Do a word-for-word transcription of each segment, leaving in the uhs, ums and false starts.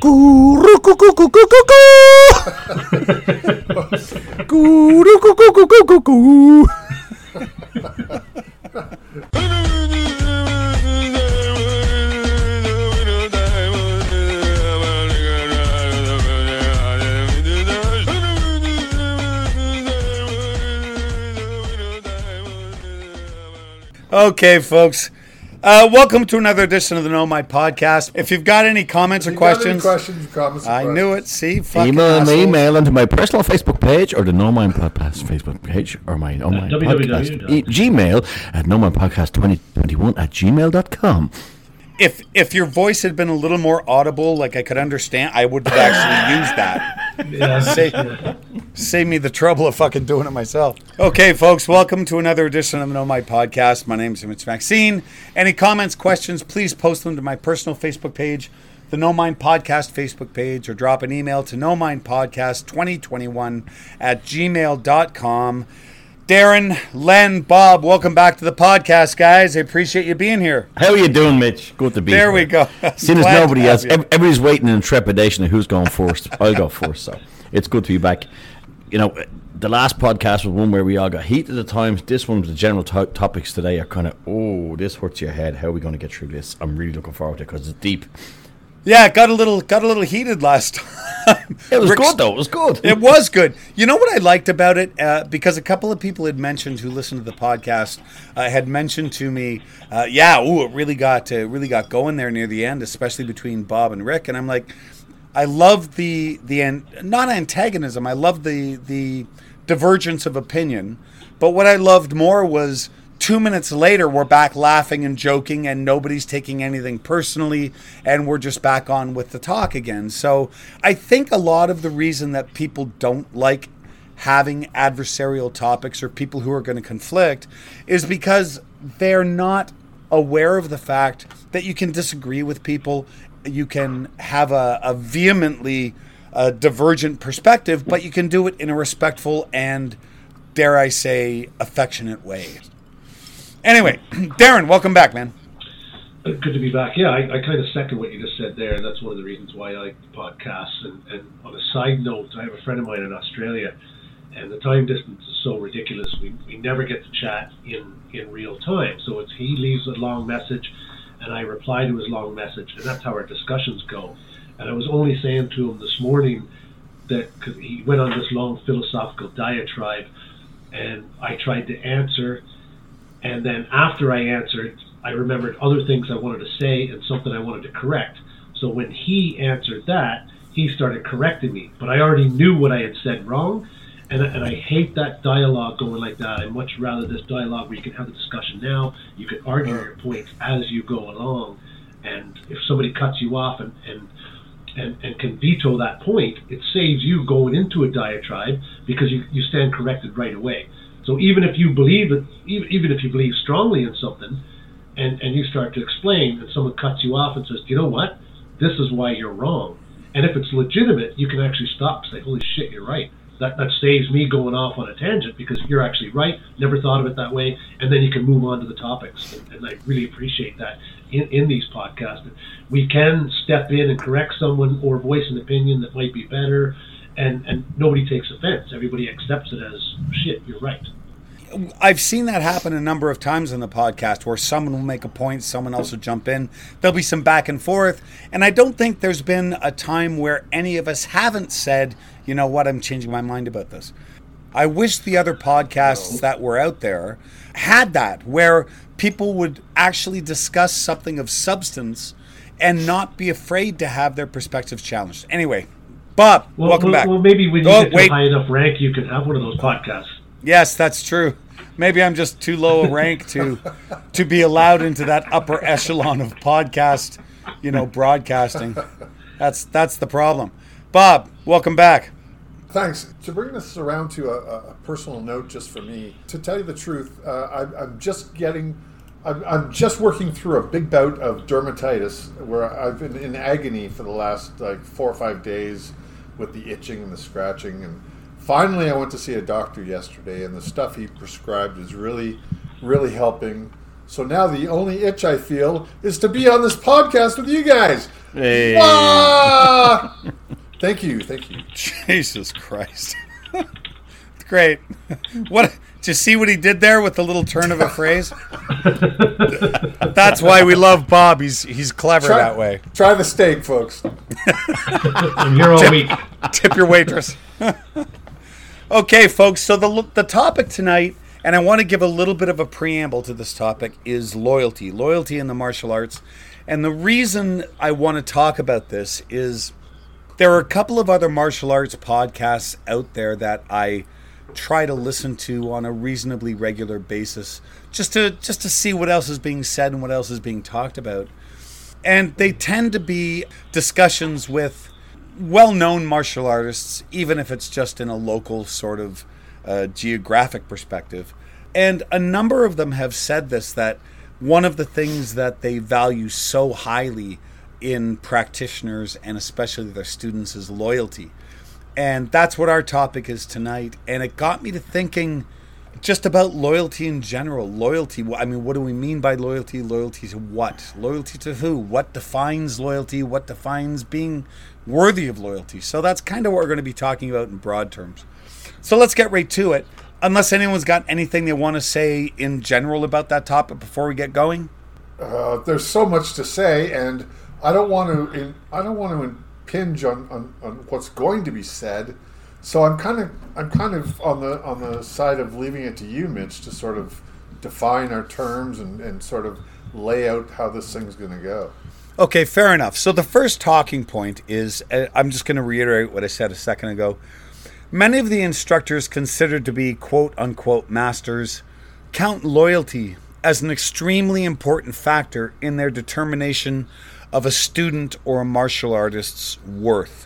Guru goo goo goo goo goo goo. Guru goo goo goo goo goo goo. Okay, folks. Uh, welcome to another edition of the Know My Podcast. If you've got any comments if or questions, questions, comments, I questions. knew it. See, fucking email assholes. me, email into my personal Facebook page or the Know My Podcast Facebook page or my Know My Podcast e- Gmail at Know My Podcast twenty twenty-one at gmail dot com. If if your voice had been a little more audible, like I could understand, I would have actually used that. Yeah. Save, save me the trouble of fucking doing it myself. Okay, folks, welcome to another edition of the Know My Podcast. My name is Mitch Maxine. Any comments, questions, please post them to my personal Facebook page, the Know Mine Podcast Facebook page, or drop an email to knowminepodcast twenty twenty-one at gmail dot com. Darren, Len, Bob, welcome back to the podcast, guys. I appreciate you being here. How are you doing, Mitch? Good to be There here. we go. Seeing as Glad to nobody have else, you. ev- everybody's waiting in trepidation of who's going first. I'll go first, so it's good to be back. You know, the last podcast was one where we all got heated at times. This one, the general to- topics today are kind of, oh, this hurts your head. How are we going to get through this? I'm really looking forward to it because it's deep. Yeah, it got a little got a little heated last time. It was Rick's- good, though. It was good. It was good. You know what I liked about it? Uh, because a couple of people had mentioned who listened to the podcast uh, had mentioned to me, uh, yeah, ooh, it really got uh, really got going there near the end, especially between Bob and Rick. And I'm like, I love the the an- not antagonism. I love the the divergence of opinion. But what I loved more was two minutes later, we're back laughing and joking, and nobody's taking anything personally, and we're just back on with the talk again. So I think a lot of the reason that people don't like having adversarial topics or people who are going to conflict is because they're not aware of the fact that you can disagree with people, you can have a, a vehemently uh, divergent perspective, but you can do it in a respectful and, dare I say, affectionate way. Anyway, Darren, welcome back, man. Good to be back. Yeah, I, I kind of second what you just said there. That's one of the reasons why I like the podcasts. And, and on a side note, I have a friend of mine in Australia, and the time distance is so ridiculous. We we never get to chat in, in real time. So it's he leaves a long message, and I reply to his long message, and that's how our discussions go. And I was only saying to him this morning that cause he went on this long philosophical diatribe, and I tried to answer. And then after I answered, I remembered other things I wanted to say and something I wanted to correct. So when he answered that, he started correcting me. But I already knew what I had said wrong, and, and I hate that dialogue going like that. I much rather this dialogue where you can have the discussion now, you can argue your points as you go along, and if somebody cuts you off and, and, and, and can veto that point, it saves you going into a diatribe because you, you stand corrected right away. So even if you believe it, even, even if you believe strongly in something, and, and you start to explain, and someone cuts you off and says, you know what, this is why you're wrong. And if it's legitimate, you can actually stop and say, holy shit, you're right. That that saves me going off on a tangent because you're actually right, never thought of it that way, and then you can move on to the topics. And, and I really appreciate that in, in these podcasts. We can step in and correct someone or voice an opinion that might be better, and, and nobody takes offense. Everybody accepts it as, shit, you're right. I've seen that happen a number of times in the podcast where someone will make a point, someone else will jump in. There'll be some back and forth. And I don't think there's been a time where any of us haven't said, you know what, I'm changing my mind about this. I wish the other podcasts that were out there had that, where people would actually discuss something of substance and not be afraid to have their perspectives challenged. Anyway, Bob, Well, welcome well, back. well, maybe when you Oh, get to wait. a high enough rank, you can have one of those podcasts. Yes, that's true. Maybe I'm just too low a rank to to be allowed into that upper echelon of podcast, you know, broadcasting. That's that's the problem. Bob, welcome back. Thanks. To bring this around to a, a personal note, just for me, to tell you the truth, uh, I, I'm just getting, I'm, I'm just working through a big bout of dermatitis where I've been in agony for the last like four or five days with the itching and the scratching. And finally, I went to see a doctor yesterday, and the stuff he prescribed is really, really helping. So now the only itch I feel is to be on this podcast with you guys. Hey. Ah! Thank you, thank you. Jesus Christ. Great. What? Did you see what he did there with the little turn of a phrase? That's why we love Bob. He's he's clever Try, that way. Try the steak, folks. I'm here all week. Tip your waitress. Okay, folks. So the the topic tonight, and I want to give a little bit of a preamble to this topic, is loyalty. Loyalty in the martial arts. And the reason I want to talk about this is there are a couple of other martial arts podcasts out there that I try to listen to on a reasonably regular basis, just to just to see what else is being said and what else is being talked about. And they tend to be discussions with well-known martial artists, even if it's just in a local sort of uh, geographic perspective. And a number of them have said this, that one of the things that they value so highly in practitioners and especially their students is loyalty. And that's what our topic is tonight. And it got me to thinking just about loyalty in general. Loyalty, I mean, what do we mean by loyalty? Loyalty to what? Loyalty to who? What defines loyalty? What defines being worthy of loyalty? So that's kind of what we're going to be talking about in broad terms. So let's get right to it. Unless anyone's got anything they want to say in general about that topic before we get going. Uh, there's so much to say, and I don't want to. I don't want to impinge on, on, on what's going to be said. So I'm kind of I'm kind of on the on the side of leaving it to you, Mitch, to sort of define our terms and, and sort of lay out how this thing's going to go. Okay, fair enough. So the first talking point is, uh, I'm just going to reiterate what I said a second ago. Many of the instructors considered to be quote-unquote masters count loyalty as an extremely important factor in their determination of a student or a martial artist's worth.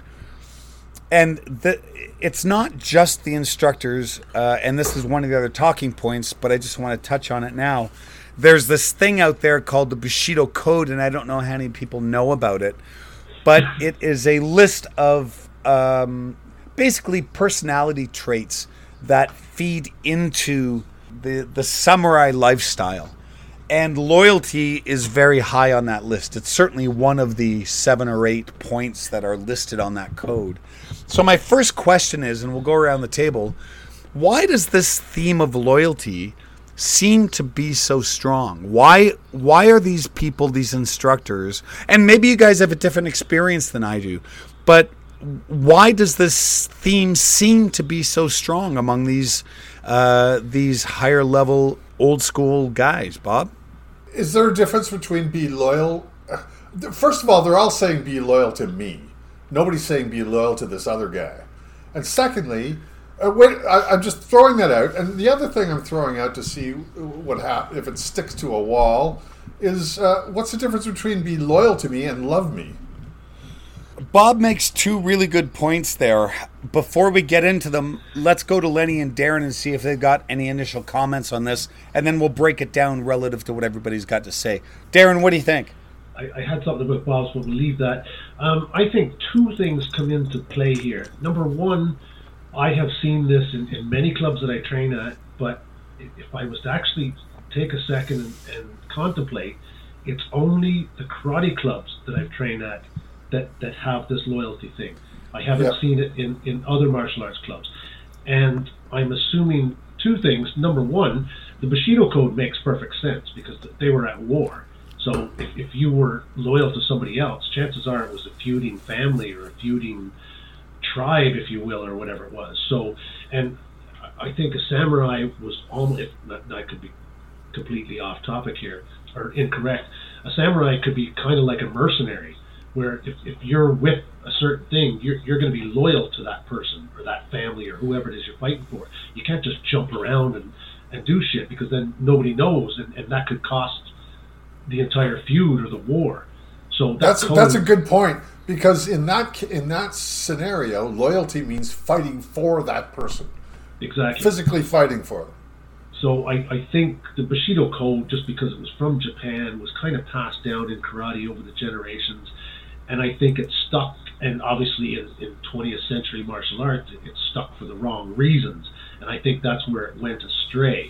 And the, it's not just the instructors, uh, and this is one of the other talking points, but I just want to touch on it now. There's this thing out there called the Bushido Code, and I don't know how many people know about it, but it is a list of um, basically personality traits that feed into the the samurai lifestyle. And loyalty is very high on that list. It's certainly one of the seven or eight points that are listed on that code. So my first question is, and we'll go around the table, why does this theme of loyalty seem to be so strong? Why why are these people, these instructors, and maybe you guys have a different experience than I do, but why does this theme seem to be so strong among these uh, these higher level old school guys, Bob? Is there a difference between be loyal? First of all, they're all saying be loyal to me. Nobody's saying be loyal to this other guy. And secondly, uh, wait, I, I'm just throwing that out. And the other thing I'm throwing out to see what hap- if it sticks to a wall is uh, what's the difference between be loyal to me and love me? Bob makes two really good points there. Before we get into them, let's go to Lenny and Darren and see if they've got any initial comments on this, and then we'll break it down relative to what everybody's got to say. Darren, what do you think? I, I had something about Bob's, but we'll leave that. Um, I think two things come into play here. Number one, I have seen this in, in many clubs that I train at, but if I was to actually take a second and, and contemplate, it's only the karate clubs that I've trained at that, that have this loyalty thing. I haven't Yep. seen it in, in other martial arts clubs. And I'm assuming two things. Number one, the Bushido Code makes perfect sense because they were at war. So if, if you were loyal to somebody else, chances are it was a feuding family or a feuding tribe, if you will, or whatever it was. So, and I think a samurai was almost, if not, I could be completely off topic here, or incorrect, a samurai could be kind of like a mercenary, where if, if you're with a certain thing, you're, you're going to be loyal to that person or that family or whoever it is you're fighting for. You can't just jump around and, and do shit, because then nobody knows, and, and that could cost the entire feud or the war. So that That's code, that's a good point, because in that in that scenario, loyalty means fighting for that person, exactly. physically fighting for them. So I, I think the Bushido Code, just because it was from Japan, was kind of passed down in karate over the generations, and I think it stuck. And obviously, in, in twentieth century martial arts, it, it stuck for the wrong reasons, and I think that's where it went astray.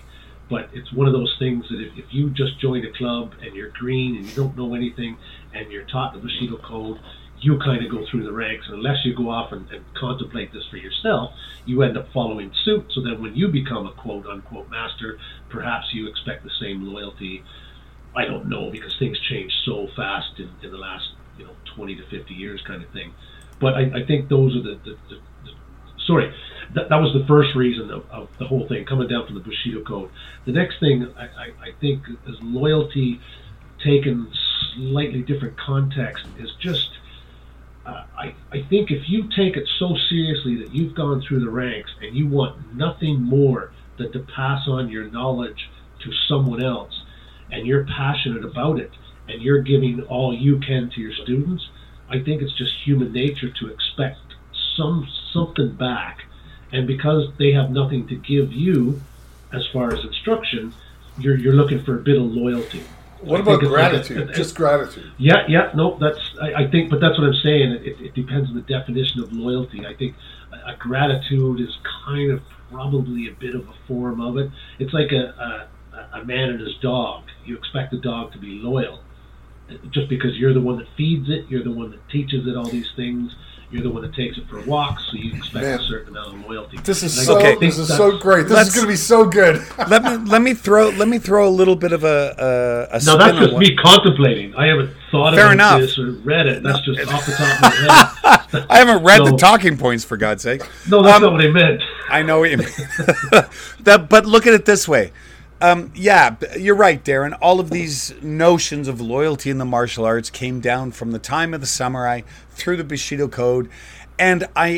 But it's one of those things that if, if you just join a club and you're green and you don't know anything and you're taught the Bushido code, you kind of go through the ranks. And unless you go off and, and contemplate this for yourself, you end up following suit. So then when you become a quote-unquote master, perhaps you expect the same loyalty. I don't know, because things change so fast in, in the last, you know, twenty to fifty years kind of thing. But I, I think those are the, the, the, the sorry, that, that was the first reason of, of the whole thing, coming down from the Bushido code. The next thing I, I, I think is loyalty taken slightly different context is just, uh, I, I think if you take it so seriously that you've gone through the ranks and you want nothing more than to pass on your knowledge to someone else, and you're passionate about it, and you're giving all you can to your students, I think it's just human nature to expect some something back. And because they have nothing to give you as far as instruction, you're you're looking for a bit of loyalty. What I about think gratitude? Like a, a, just gratitude. Yeah, yeah, no, that's I, I think, but that's what I'm saying. It, it depends on the definition of loyalty. I think a, a gratitude is kind of probably a bit of a form of it. It's like a, a, a man and his dog. You expect the dog to be loyal just because you're the one that feeds it, you're the one that teaches it all these things. You're the one that takes it for walks, so you expect Man, a certain amount of loyalty. This is so. Okay. This is so great. This is going to be so good. let me let me throw let me throw a little bit of a a, a No, that's just me contemplating. I haven't thought Fair about enough. this or read it. That's no. just off the top of my head. I haven't read so, the talking points, for God's sake. No, that's um, not what I meant. I know what you mean. that, but look at it this way. Um, yeah, you're right, Darren. All of these notions of loyalty in the martial arts came down from the time of the samurai through the Bushido code. And I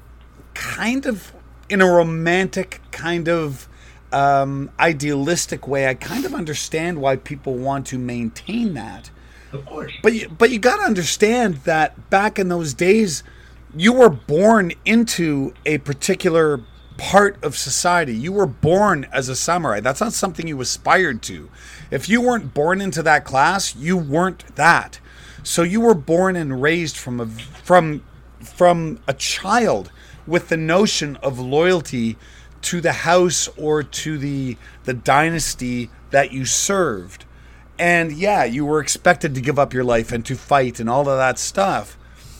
kind of, in a romantic, kind of um, idealistic way, I kind of understand why people want to maintain that. Of course. But you, but you got to understand that back in those days, you were born into a particular part of society. You were born as a samurai. That's not something you aspired to. If you weren't born into that class, you weren't that. So you were born and raised from a from from a child with the notion of loyalty to the house or to the the dynasty that you served. And yeah, you were expected to give up your life and to fight and all of that stuff.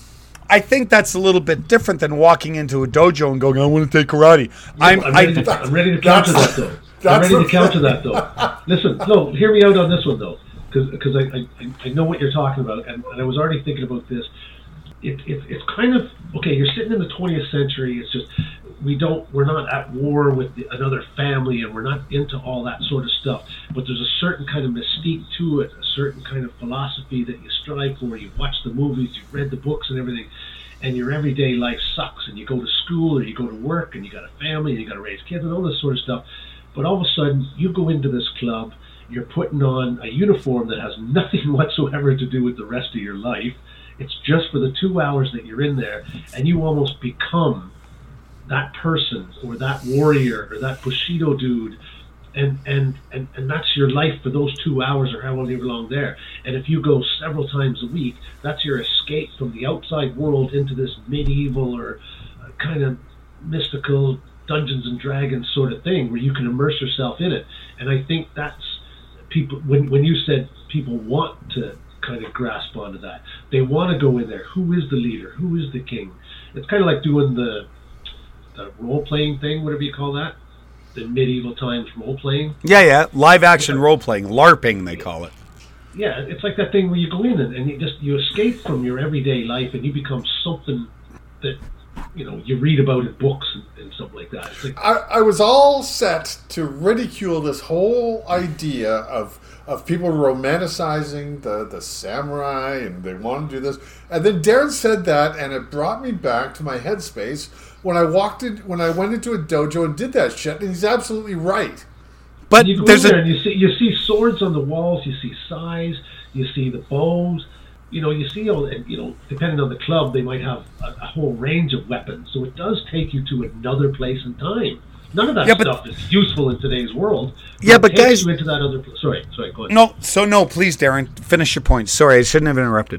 I think that's a little bit different than walking into a dojo and going, I want to take karate. Yeah, I'm, I'm, ready to, I'm ready to counter that, though. I'm ready to counter that, though. Listen, no, hear me out on this one, though, because I, I, I know what you're talking about, and, and I was already thinking about this. It, it, it's kind of, okay, you're sitting in the twentieth century. It's just, we don't, we're not at war with the, another family, and we're not into all that sort of stuff. But there's a certain kind of mystique to it, a certain kind of philosophy that you strive for. You've watched the movies, you've read the books and everything, and your everyday life sucks. And you go to school or you go to work, and you got a family, and you got to raise kids and all this sort of stuff. But all of a sudden, you go into this club, you're putting on a uniform that has nothing whatsoever to do with the rest of your life. It's just for the two hours that you're in there, and you almost become that person or that warrior or that Bushido dude, and, and, and, and that's your life for those two hours or however long there. And if you go several times a week, that's your escape from the outside world into this medieval or uh, kind of mystical Dungeons and Dragons sort of thing where you can immerse yourself in it. And I think that's people, when, when you said people want to kind of grasp onto that, they want to go in there. Who is the leader? Who is the king? It's kind of like doing the the role-playing thing, whatever you call that, the medieval times role-playing. Yeah, yeah, live-action role-playing, LARPing they call it. Yeah, it's like that thing where you go in and, and you just you escape from your everyday life and you become something that, you know, you read about in books and, and stuff like that. It's like, I, I was all set to ridicule this whole idea of of people romanticizing the, the samurai and they want to do this. And then Darren said that, and it brought me back to my headspace when I walked in, when I went into a dojo and did that shit, and he's absolutely right. But you go there's in there a... and you see you see swords on the walls, you see sais, you see the bows, you know, you see all, and you know, depending on the club, they might have a, a whole range of weapons. So it does take you to another place and time. None of that yeah, stuff is useful in today's world. But yeah, but it takes guys, you into that other. Pl- sorry, sorry, go ahead. No, so no, please, Darren, finish your point. Sorry, I shouldn't have interrupted.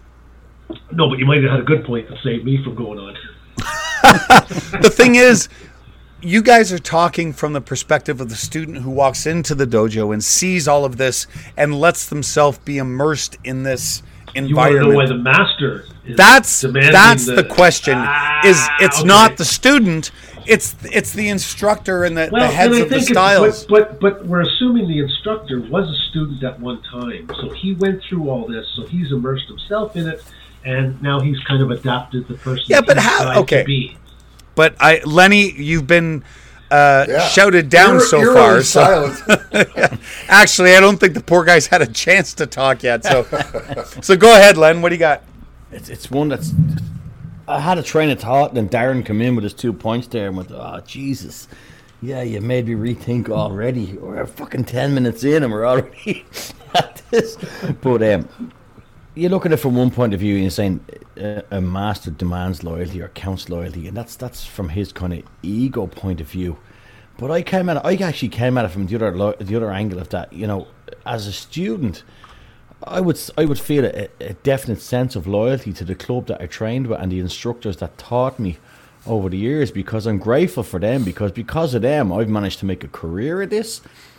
No, but you might have had a good point that saved me from going on. The thing is, you guys are talking from the perspective of the student who walks into the dojo and sees all of this and lets themselves be immersed in this environment. You want to know why the master is That's demanding that's the, the question. Ah, is it's okay. not the student, it's it's the instructor and the, well, the heads and I of the think styles. It, but, but but we're assuming the instructor was a student at one time, so he went through all this, so he's immersed himself in it, and now he's kind of adapted the person. Yeah, but he's how- tried okay. To be. But I, Lenny, you've been uh, Yeah. shouted down Eerie- so eerily far. So silent. actually, I don't think the poor guy's had a chance to talk yet. So, so go ahead, Len. What do you got? It's, it's one that's. I had a train of thought, and Darren come in with his two points there and went, oh, Jesus. Yeah, you made me rethink already. We're fucking ten minutes in and we're already at this. But um, you look at it from one point of view and you're saying uh, a master demands loyalty or counts loyalty, and that's that's from his kind of ego point of view. But I came at it, I actually came at it from the other lo- the other angle of that. You know, as a student, I would I would feel a, a definite sense of loyalty to the club that I trained with and the instructors that taught me over the years, because I'm grateful for them, because because of them I've managed to make a career at this.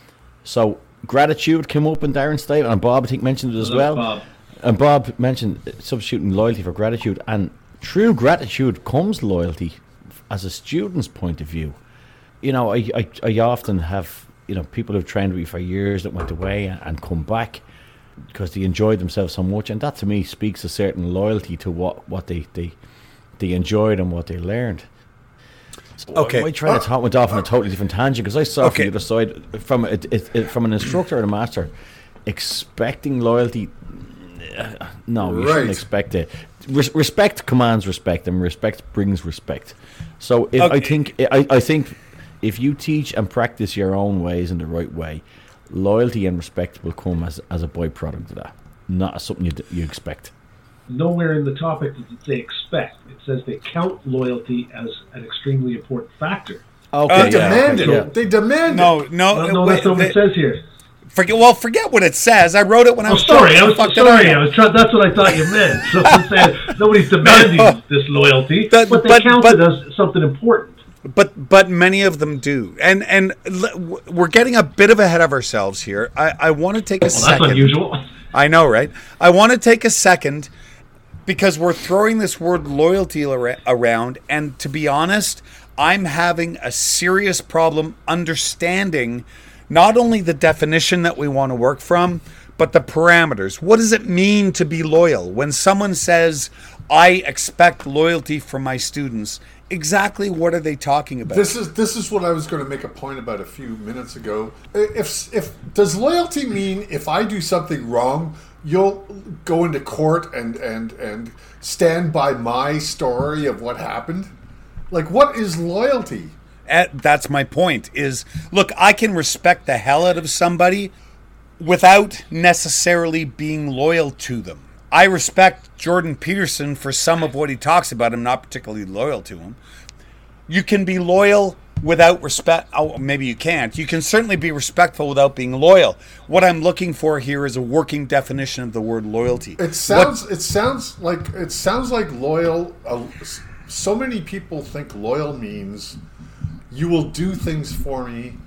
So gratitude came up in Darren's statement, and Bob I think mentioned it as Hello, well. Bob. And Bob mentioned substituting loyalty for gratitude, and through gratitude comes loyalty as a student's point of view. You know, I, I, I often have, you know, people who've trained with me for years that went away and, and come back because they enjoyed themselves so much, and that to me speaks a certain loyalty to what, what they, they they enjoyed and what they learned. So Okay. my train of thought went off on a totally different tangent, because I saw Okay. from the other side, from a, it, it, from an instructor and a master, expecting loyalty. Uh, no, you Right. shouldn't expect it. Res- respect commands respect, and respect brings respect. So if, Okay. I think I, I think if you teach and practice your own ways in the right way, loyalty and respect will come as as a byproduct of that, not as something you d- you expect. Nowhere in the topic does it say expect. It says they count loyalty as an extremely important factor. Okay, They demand okay, it. They demand No, it. no, No, no, wait, that's not what they- it says here. forget. Well, forget what it says. I wrote it when I Oh, was sorry. trying I to was fuck it sorry. up. I was trying. That's what I thought you meant. So I'm saying nobody's demanding No. this loyalty, But- but they but- count but- it as something important. But but many of them do, and and l- we're getting a bit of ahead of ourselves here. I, I want to take a Well, that's second. unusual. I know, right? I want to take a second because we're throwing this word loyalty ar- around, and to be honest, I'm having a serious problem understanding not only the definition that we want to work from, but the parameters. What does it mean to be loyal? When someone says, I expect loyalty from my students, exactly what are they talking about? This is this is what I was going to make a point about a few minutes ago. If if does loyalty mean if I do something wrong, you'll go into court and and and stand by my story of what happened? Like, what is loyalty? Uh, that's my point is, look, I can respect the hell out of somebody without necessarily being loyal to them. I respect Jordan Peterson for some of what he talks about. I'm not particularly loyal to him. You can be loyal without respect. Oh, maybe you can't. You can certainly be respectful without being loyal. What I'm looking for here is a working definition of the word loyalty. It sounds it sounds like it sounds like loyal. Uh, so many people think loyal means you will do things for me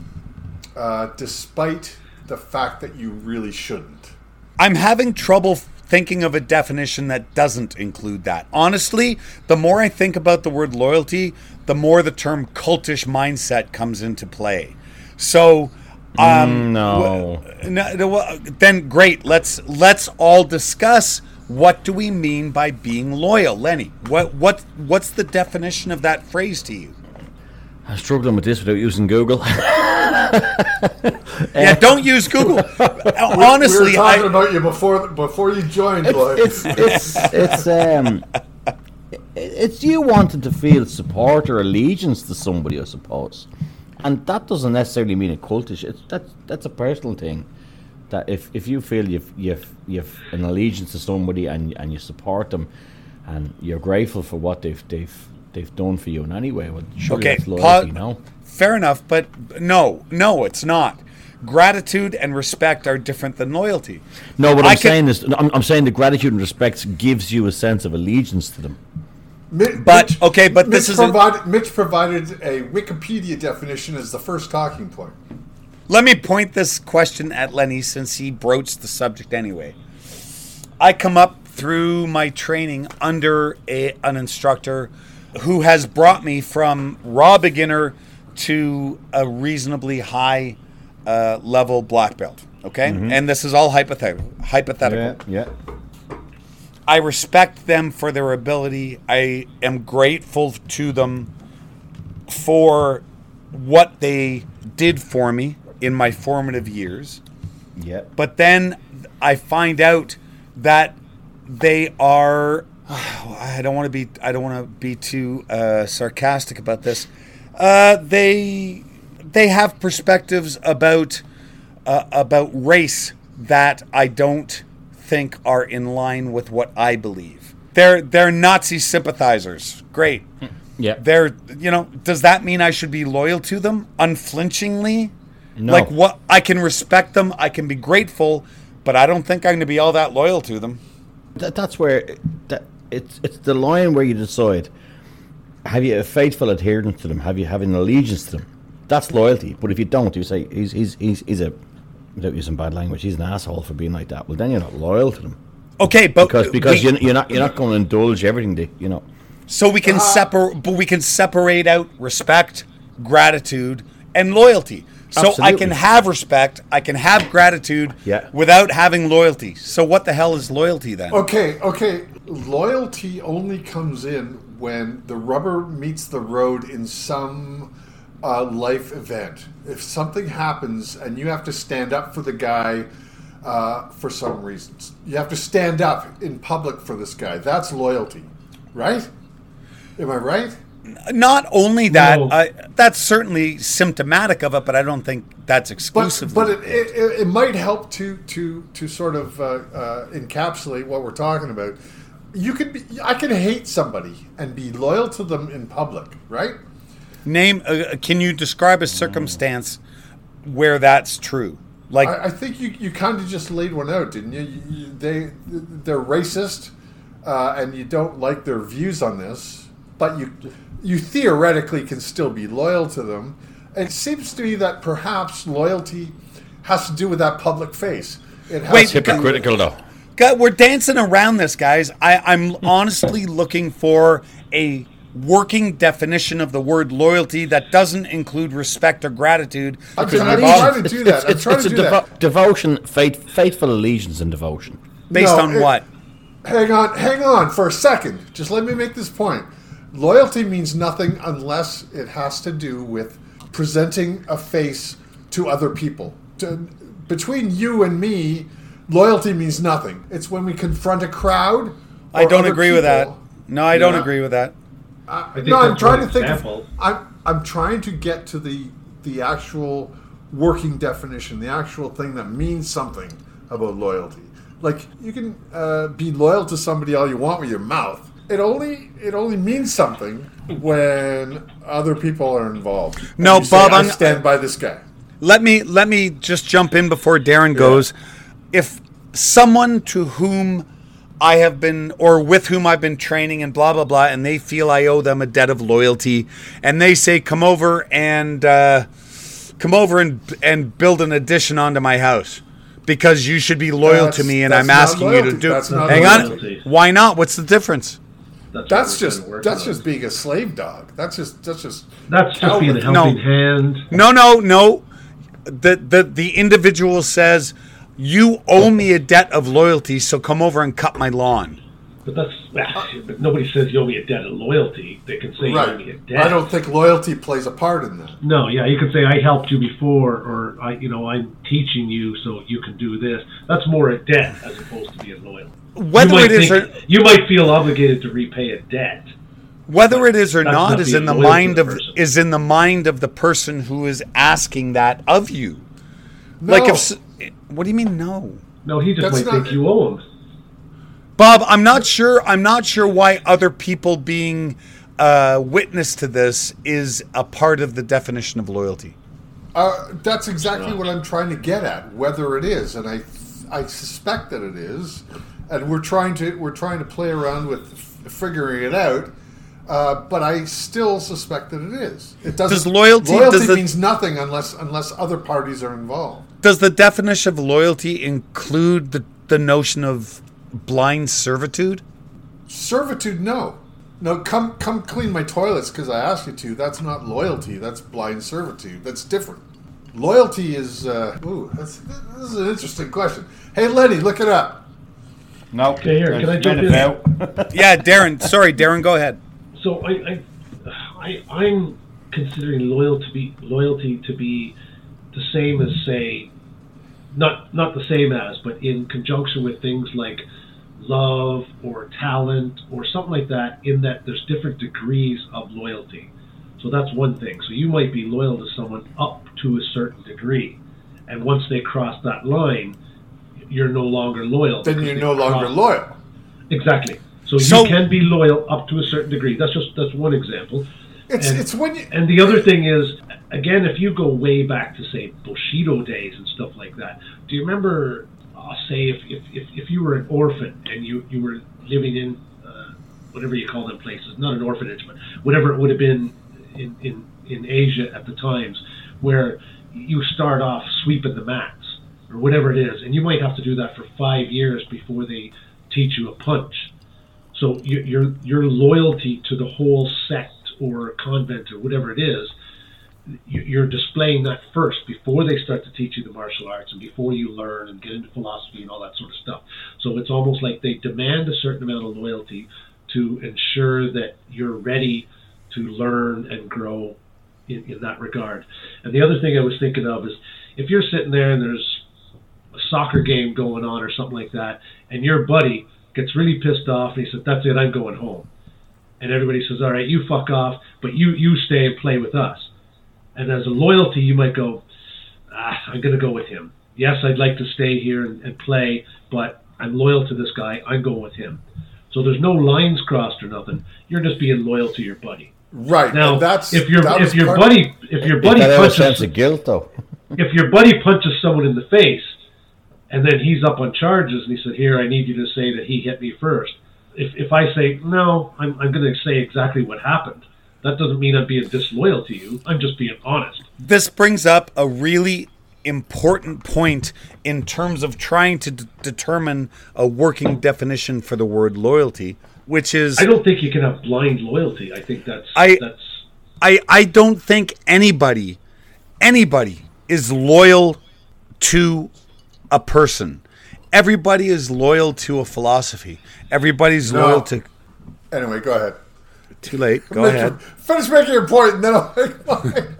uh, despite the fact that you really shouldn't. I'm having trouble thinking of a definition that doesn't include that. Honestly, the more I think about the word loyalty, the more the term cultish mindset comes into play. So, um, no. w- no, no, then great. Let's let's all discuss what do we mean by being loyal, Lenny. What what what's the definition of that phrase to you? I'm struggling with this without using Google. Yeah, don't use Google. Honestly, we were talking I, about you before before you joined. Lloyd. it's it's it's um it's you wanting to feel support or allegiance to somebody, I suppose, and that doesn't necessarily mean a cultish. It's that's that's a personal thing. That if, if you feel you've you've you've an allegiance to somebody and and you support them, and you're grateful for what they've they've they've done for you in any way, well, surely Okay, that's loyalty, pa- no? fair enough, but no, no, it's not. Gratitude and respect are different than loyalty. No, what I I'm can- saying is, I'm, I'm saying the gratitude and respect gives you a sense of allegiance to them. Mi- But, Mitch, okay, but this Mitch is a- provided, Mitch provided a Wikipedia definition as the first talking point. Let me point this question at Lenny since he broached the subject anyway. I come up through my training under a, an instructor who has brought me from raw beginner to a reasonably high uh, level black belt. Okay? Mm-hmm. And this is all hypothetical. hypothetical. Yeah, yeah. I respect them for their ability. I am grateful to them for what they did for me in my formative years. Yeah. But then I find out that they are I don't want to be I don't want to be too uh, sarcastic about this. Uh, they they have perspectives about uh, about race that I don't think are in line with what I believe. They're they're Nazi sympathizers. Great. Yeah. They're you know, does that mean I should be loyal to them unflinchingly? No. Like what I can respect them, I can be grateful, but I don't think I'm going to be all that loyal to them. That, that's where that it's it's the line where you decide: have you a faithful adherence to them? Have you have an allegiance to them? That's loyalty. But if you don't, you say he's he's he's, he's a without using bad language, he's an asshole for being like that. Well, then you're not loyal to them. Okay, but because because we, you're, you're not you're not going to indulge everything they, you know. So we can uh, separate, but we can separate out respect, gratitude, and loyalty. So Absolutely. I can have respect, I can have gratitude yeah. without having loyalty. So what the hell is loyalty then? Okay, okay. Loyalty only comes in when the rubber meets the road in some uh, life event. If something happens and you have to stand up for the guy uh, for some reasons, you have to stand up in public for this guy. That's loyalty, right? Am I right? Not only that, No. I, that's certainly symptomatic of it, but I don't think that's exclusive. But, but it, it, it might help to to to sort of uh, uh, encapsulate what we're talking about. You could be, I can hate somebody and be loyal to them in public, right? Name. Uh, can you describe a circumstance where that's true? Like I, I think you, you kind of just laid one out, didn't you? you, you they they're racist, uh, and you don't like their views on this, but you. You theoretically can still be loyal to them. It seems to me that perhaps loyalty has to do with that public face. It has Wait, It's hypocritical though. God, we're dancing around this, guys. I, I'm honestly looking for a working definition of the word loyalty that doesn't include respect or gratitude. I'm because trying, we've I'm all- trying to do that. I'm It's, trying it's to a do devo- that. devotion, faith, faithful allegiance and devotion. based No, on it- what? Hang on, hang on for a second. Just let me make this point. Loyalty means nothing unless it has to do with presenting a face to other people. To, between you and me, loyalty means nothing. It's when we confront a crowd. I or don't other agree with that. people. No, I don't Yeah. agree with that. Uh, think no, I'm that's trying one to think. Of, example. I'm I'm trying to get to the the actual working definition, the actual thing that means something about loyalty. Like you can uh, be loyal to somebody all you want with your mouth. It only it only means something when other people are involved. And No, you say, Bob, I I'm- stand by this guy. Let me let me just jump in before Darren goes. If someone to whom I have been or with whom I've been training and blah blah blah, and they feel I owe them a debt of loyalty, and they say, "Come over and uh, come over and and build an addition onto my house because you should be loyal That's- to me, and that's I'm not asking you to loyalty. do." That's not Hang loyalty. on, why not? What's the difference? That's, That's what we're just kinda working that's on. just being a slave dog. That's just that's just That's just being a coward. helping No. hand. No, no, no. The the the individual says, "You owe me a debt of loyalty, so come over and cut my lawn." But that's but nobody says you owe me a debt of loyalty. They can say you owe me a Right. debt. I don't think loyalty plays a part in that. No, yeah, you can say I helped you before, or I, you know, I'm teaching you so you can do this. That's more a debt as opposed to being loyal. Whether you might it is think- or you might feel obligated to repay a debt. whether it is or That's not not is being in the loyal to mind the of person. is in the mind of the person who is asking that of you. No. Like if s- what do you mean no? No, he just That's might not- think you owe him. Bob, I'm not sure. I'm not sure why other people being uh, witness to this is a part of the definition of loyalty. Uh, that's exactly what I'm trying to get at. Whether it is, and I, I suspect that it is, and we're trying to we're trying to play around with f- figuring it out. Uh, but I still suspect that it is. It doesn't. Does loyalty- loyalty does the- means nothing unless unless other parties are involved. Does the definition of loyalty include the, the notion of blind servitude? Servitude, no. No, come come clean my toilets because I asked you to. That's not loyalty. That's blind servitude. That's different. Loyalty is. Uh, ooh, that's, this is an interesting question. Hey, Lenny, look it up. No. Okay, here, can I jump in? Yeah, Darren. Sorry, Darren, go ahead. So I, I, I, I'm considering loyal to be loyalty to be the same as, say, not not the same as, but in conjunction with things like love or talent or something like that, in that there's different degrees of loyalty. So that's one thing. So you might be loyal to someone up to a certain degree, and once they cross that line, you're no longer loyal. Then you're no longer crossed. loyal. Exactly. So, So- you can be loyal up to a certain degree. That's just that's one example. It's And- it's when you. And the other thing is, again, if you go way back to, say, Bushido days and stuff like that, do you remember, uh, say, if, if, if, if you were an orphan and you, you were living in uh, whatever you call them places, not an orphanage, but whatever it would have been in, in, in Asia at the times, where you start off sweeping the mats or whatever it is, and you might have to do that for five years before they teach you a punch. So your your, your loyalty to the whole sect or convent or whatever it is, you're displaying that first before they start to teach you the martial arts and before you learn and get into philosophy and all that sort of stuff. So it's almost like they demand a certain amount of loyalty to ensure that you're ready to learn and grow in, in that regard. And the other thing I was thinking of is, if you're sitting there and there's a soccer game going on or something like that, and your buddy gets really pissed off and he says, "That's it, I'm going home." And everybody says, "All right, you fuck off, but you, you stay and play with us." And as a loyalty, you might go, ah, I'm going to go with him. Yes, I'd like to stay here and, and play, but I'm loyal to this guy. I'm going with him. So there's no lines crossed or nothing. You're just being loyal to your buddy. Right. Now, and that's, if your that if was your part- buddy if your buddy That has a sense punches of guilt, though. if your buddy punches someone in the face, and then he's up on charges, and he said, "Here, I need you to say that he hit me first." If if I say no, I'm I'm going to say exactly what happened. That doesn't mean I'm being disloyal to you. I'm just being honest. This brings up a really important point in terms of trying to d- determine a working definition for the word loyalty, which is I don't think you can have blind loyalty. I think that's I- that's I, I don't think anybody anybody is loyal to a person. Everybody is loyal to a philosophy. Everybody's No. loyal to Anyway, go ahead. too late. Go Make ahead. your- finish making your point, and then I'll make mine.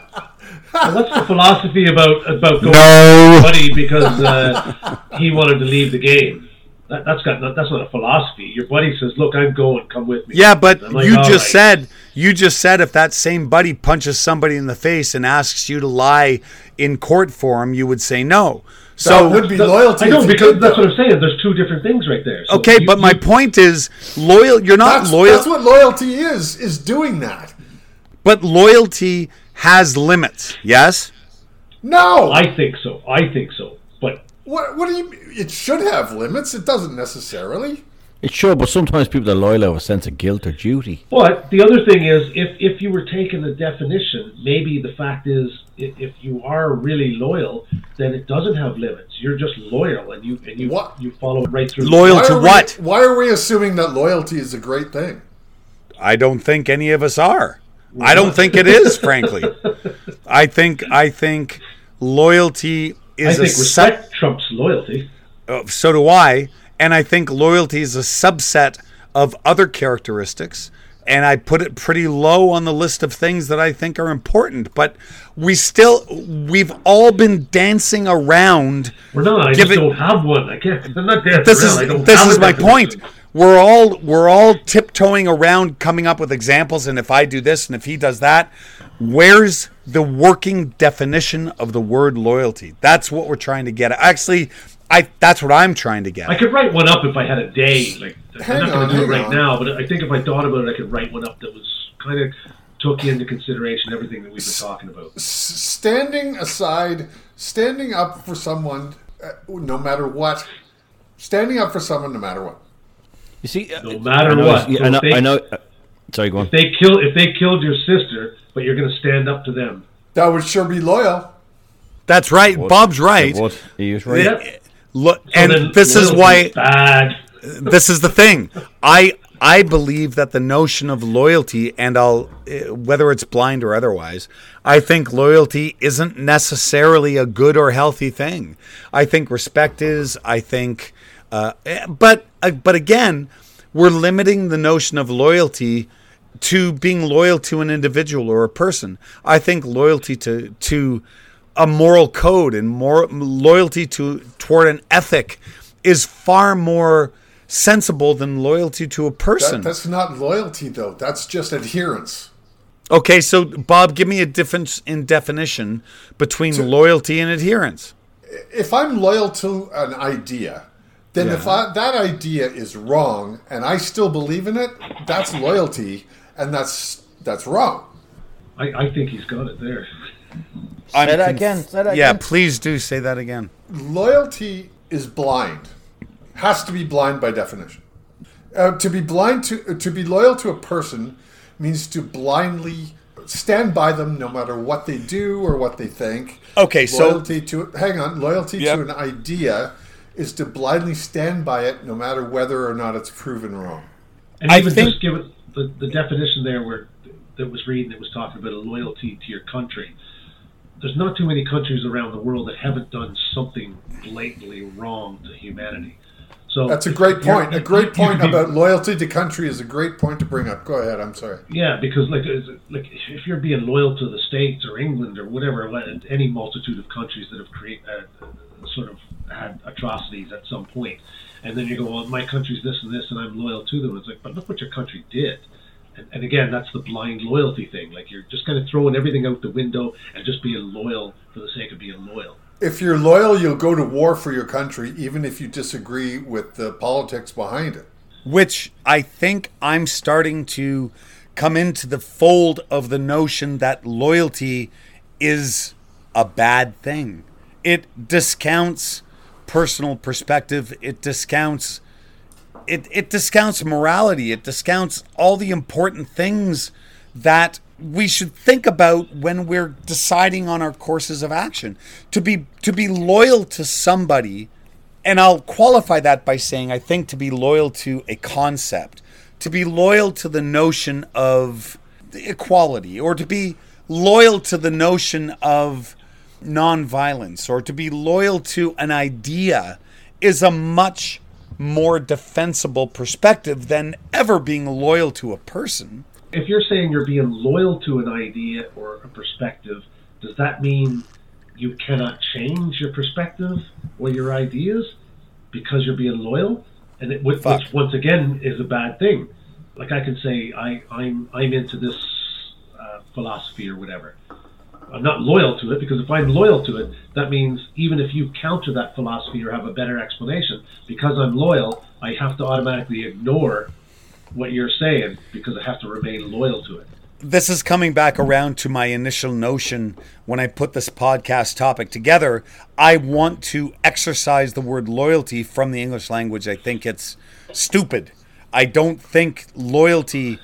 Well, what's the philosophy about about going No. with buddy because uh, he wanted to leave the game? That, that's got not, that's not a philosophy. Your buddy says, "Look, I'm going. Come with me." Yeah, but I'm like, you "All just right." said you just said if that same buddy punches somebody in the face and asks you to lie in court for him, you would say no. So that would be That- loyalty. I know, if you because did that's that. what I'm saying. There's two different things right there. So okay, you- but my you- point is loyal. You're not That's, loyal, that's what loyalty is, is doing that. but loyalty has limits. Yes. No! I think so. I think so. But What, what do you It should have limits. It doesn't necessarily. It's sure, but sometimes people are loyal out of a sense of guilt or duty. but the other thing is, if if you were taking the definition, maybe the fact is, if, if you are really loyal, then it doesn't have limits. You're just loyal, and you and you What? you follow right through. Loyal Why to are what? We, why are we assuming that loyalty is a great thing? I don't think any of us are. I don't think it is, frankly. I think I think loyalty I is think a sub- respect trumps loyalty. uh, so do I, and I think loyalty is a subset of other characteristics, and I put it pretty low on the list of things that I think are important. But we still, we've all been dancing around. We're not. I Give just it- don't have one. I can't. I'm not dancing This around. is I don't this have is a my definition. point. We're all we're all tiptoeing around, coming up with examples. And if I do this, and if he does that, where's the working definition of the word loyalty? That's what we're trying to get at. Actually, I that's what I'm trying to get I at. could write one up if I had a day. Like Hang I'm not on, going to do it hang right on. now, but I think if I thought about it, I could write one up that was kind of took into consideration everything that we've been talking about. S- standing aside, standing up for someone, uh, no matter what. Standing up for someone, no matter what. You see, No matter I know, what. yeah, So I know, if they- I know. uh, Sorry, go on. If they kill, if they killed your sister, but you're going to stand up to them. That would sure be loyal. That's right. What? Bob's right. What? He is right. Yeah. Look, So and then this is loyalty why. is bad. This is the thing. I I believe that the notion of loyalty, and I'll uh, whether it's blind or otherwise, I think loyalty isn't necessarily a good or healthy thing. I think respect is. I think, uh, but uh, but again, we're limiting the notion of loyalty to being loyal to an individual or a person. I think loyalty to to a moral code and more loyalty to toward an ethic is far more sensible than loyalty to a person. That, that's not loyalty, though. That's just adherence. Okay, so Bob, give me a difference in definition between So- loyalty and adherence. If I'm loyal to an idea, then Yeah. if I, that idea is wrong and I still believe in it, that's loyalty, and that's that's wrong. I, I think he's got it there. I'm Say that conf- again. Say that Yeah, again. please do say that again. Loyalty is blind. Has to be blind by definition. Uh, to be blind to uh, to be loyal to a person means to blindly stand by them no matter what they do or what they think. Okay, so- loyalty to hang on, loyalty Yep. to an idea is to blindly stand by it no matter whether or not it's proven wrong. And I even think- just give it the, the definition there where that was reading that was talking about a loyalty to your country. There's not too many countries around the world that haven't done something blatantly wrong to humanity. So That's a great you're- point. A great you point could be- about loyalty to country is a great point to bring up. Go ahead. I'm sorry. Yeah, because like is it- like if you're being loyal to the States or England or whatever, what- any multitude of countries that have created uh, sort of had atrocities at some point, and then you go, well, my country's this and this, and I'm loyal to them. It's like, but look what your country did. And, and again, that's the blind loyalty thing. Like you're just kind of throwing everything out the window and just being loyal for the sake of being loyal. If you're loyal, you'll go to war for your country, even if you disagree with the politics behind it. Which I think I'm starting to come into the fold of the notion that loyalty is a bad thing. It discounts personal perspective. It discounts it, it discounts morality. It discounts all the important things that we should think about when we're deciding on our courses of action. To be to be loyal to somebody, and I'll qualify that by saying I think to be loyal to a concept, to be loyal to the notion of equality, or to be loyal to the notion of nonviolence, or to be loyal to an idea is a much more defensible perspective than ever being loyal to a person. If you're saying you're being loyal to an idea or a perspective, does that mean you cannot change your perspective or your ideas because you're being loyal? And it, which, Fuck. which once again is a bad thing. Like I can say I, I'm I'm into this uh, philosophy or whatever. I'm not loyal to it, because if I'm loyal to it, that means even if you counter that philosophy or have a better explanation, because I'm loyal, I have to automatically ignore what you're saying because I have to remain loyal to it. This is coming back around to my initial notion when I put this podcast topic together. I want to exercise the word loyalty from the English language. I think it's stupid. I don't think loyalty...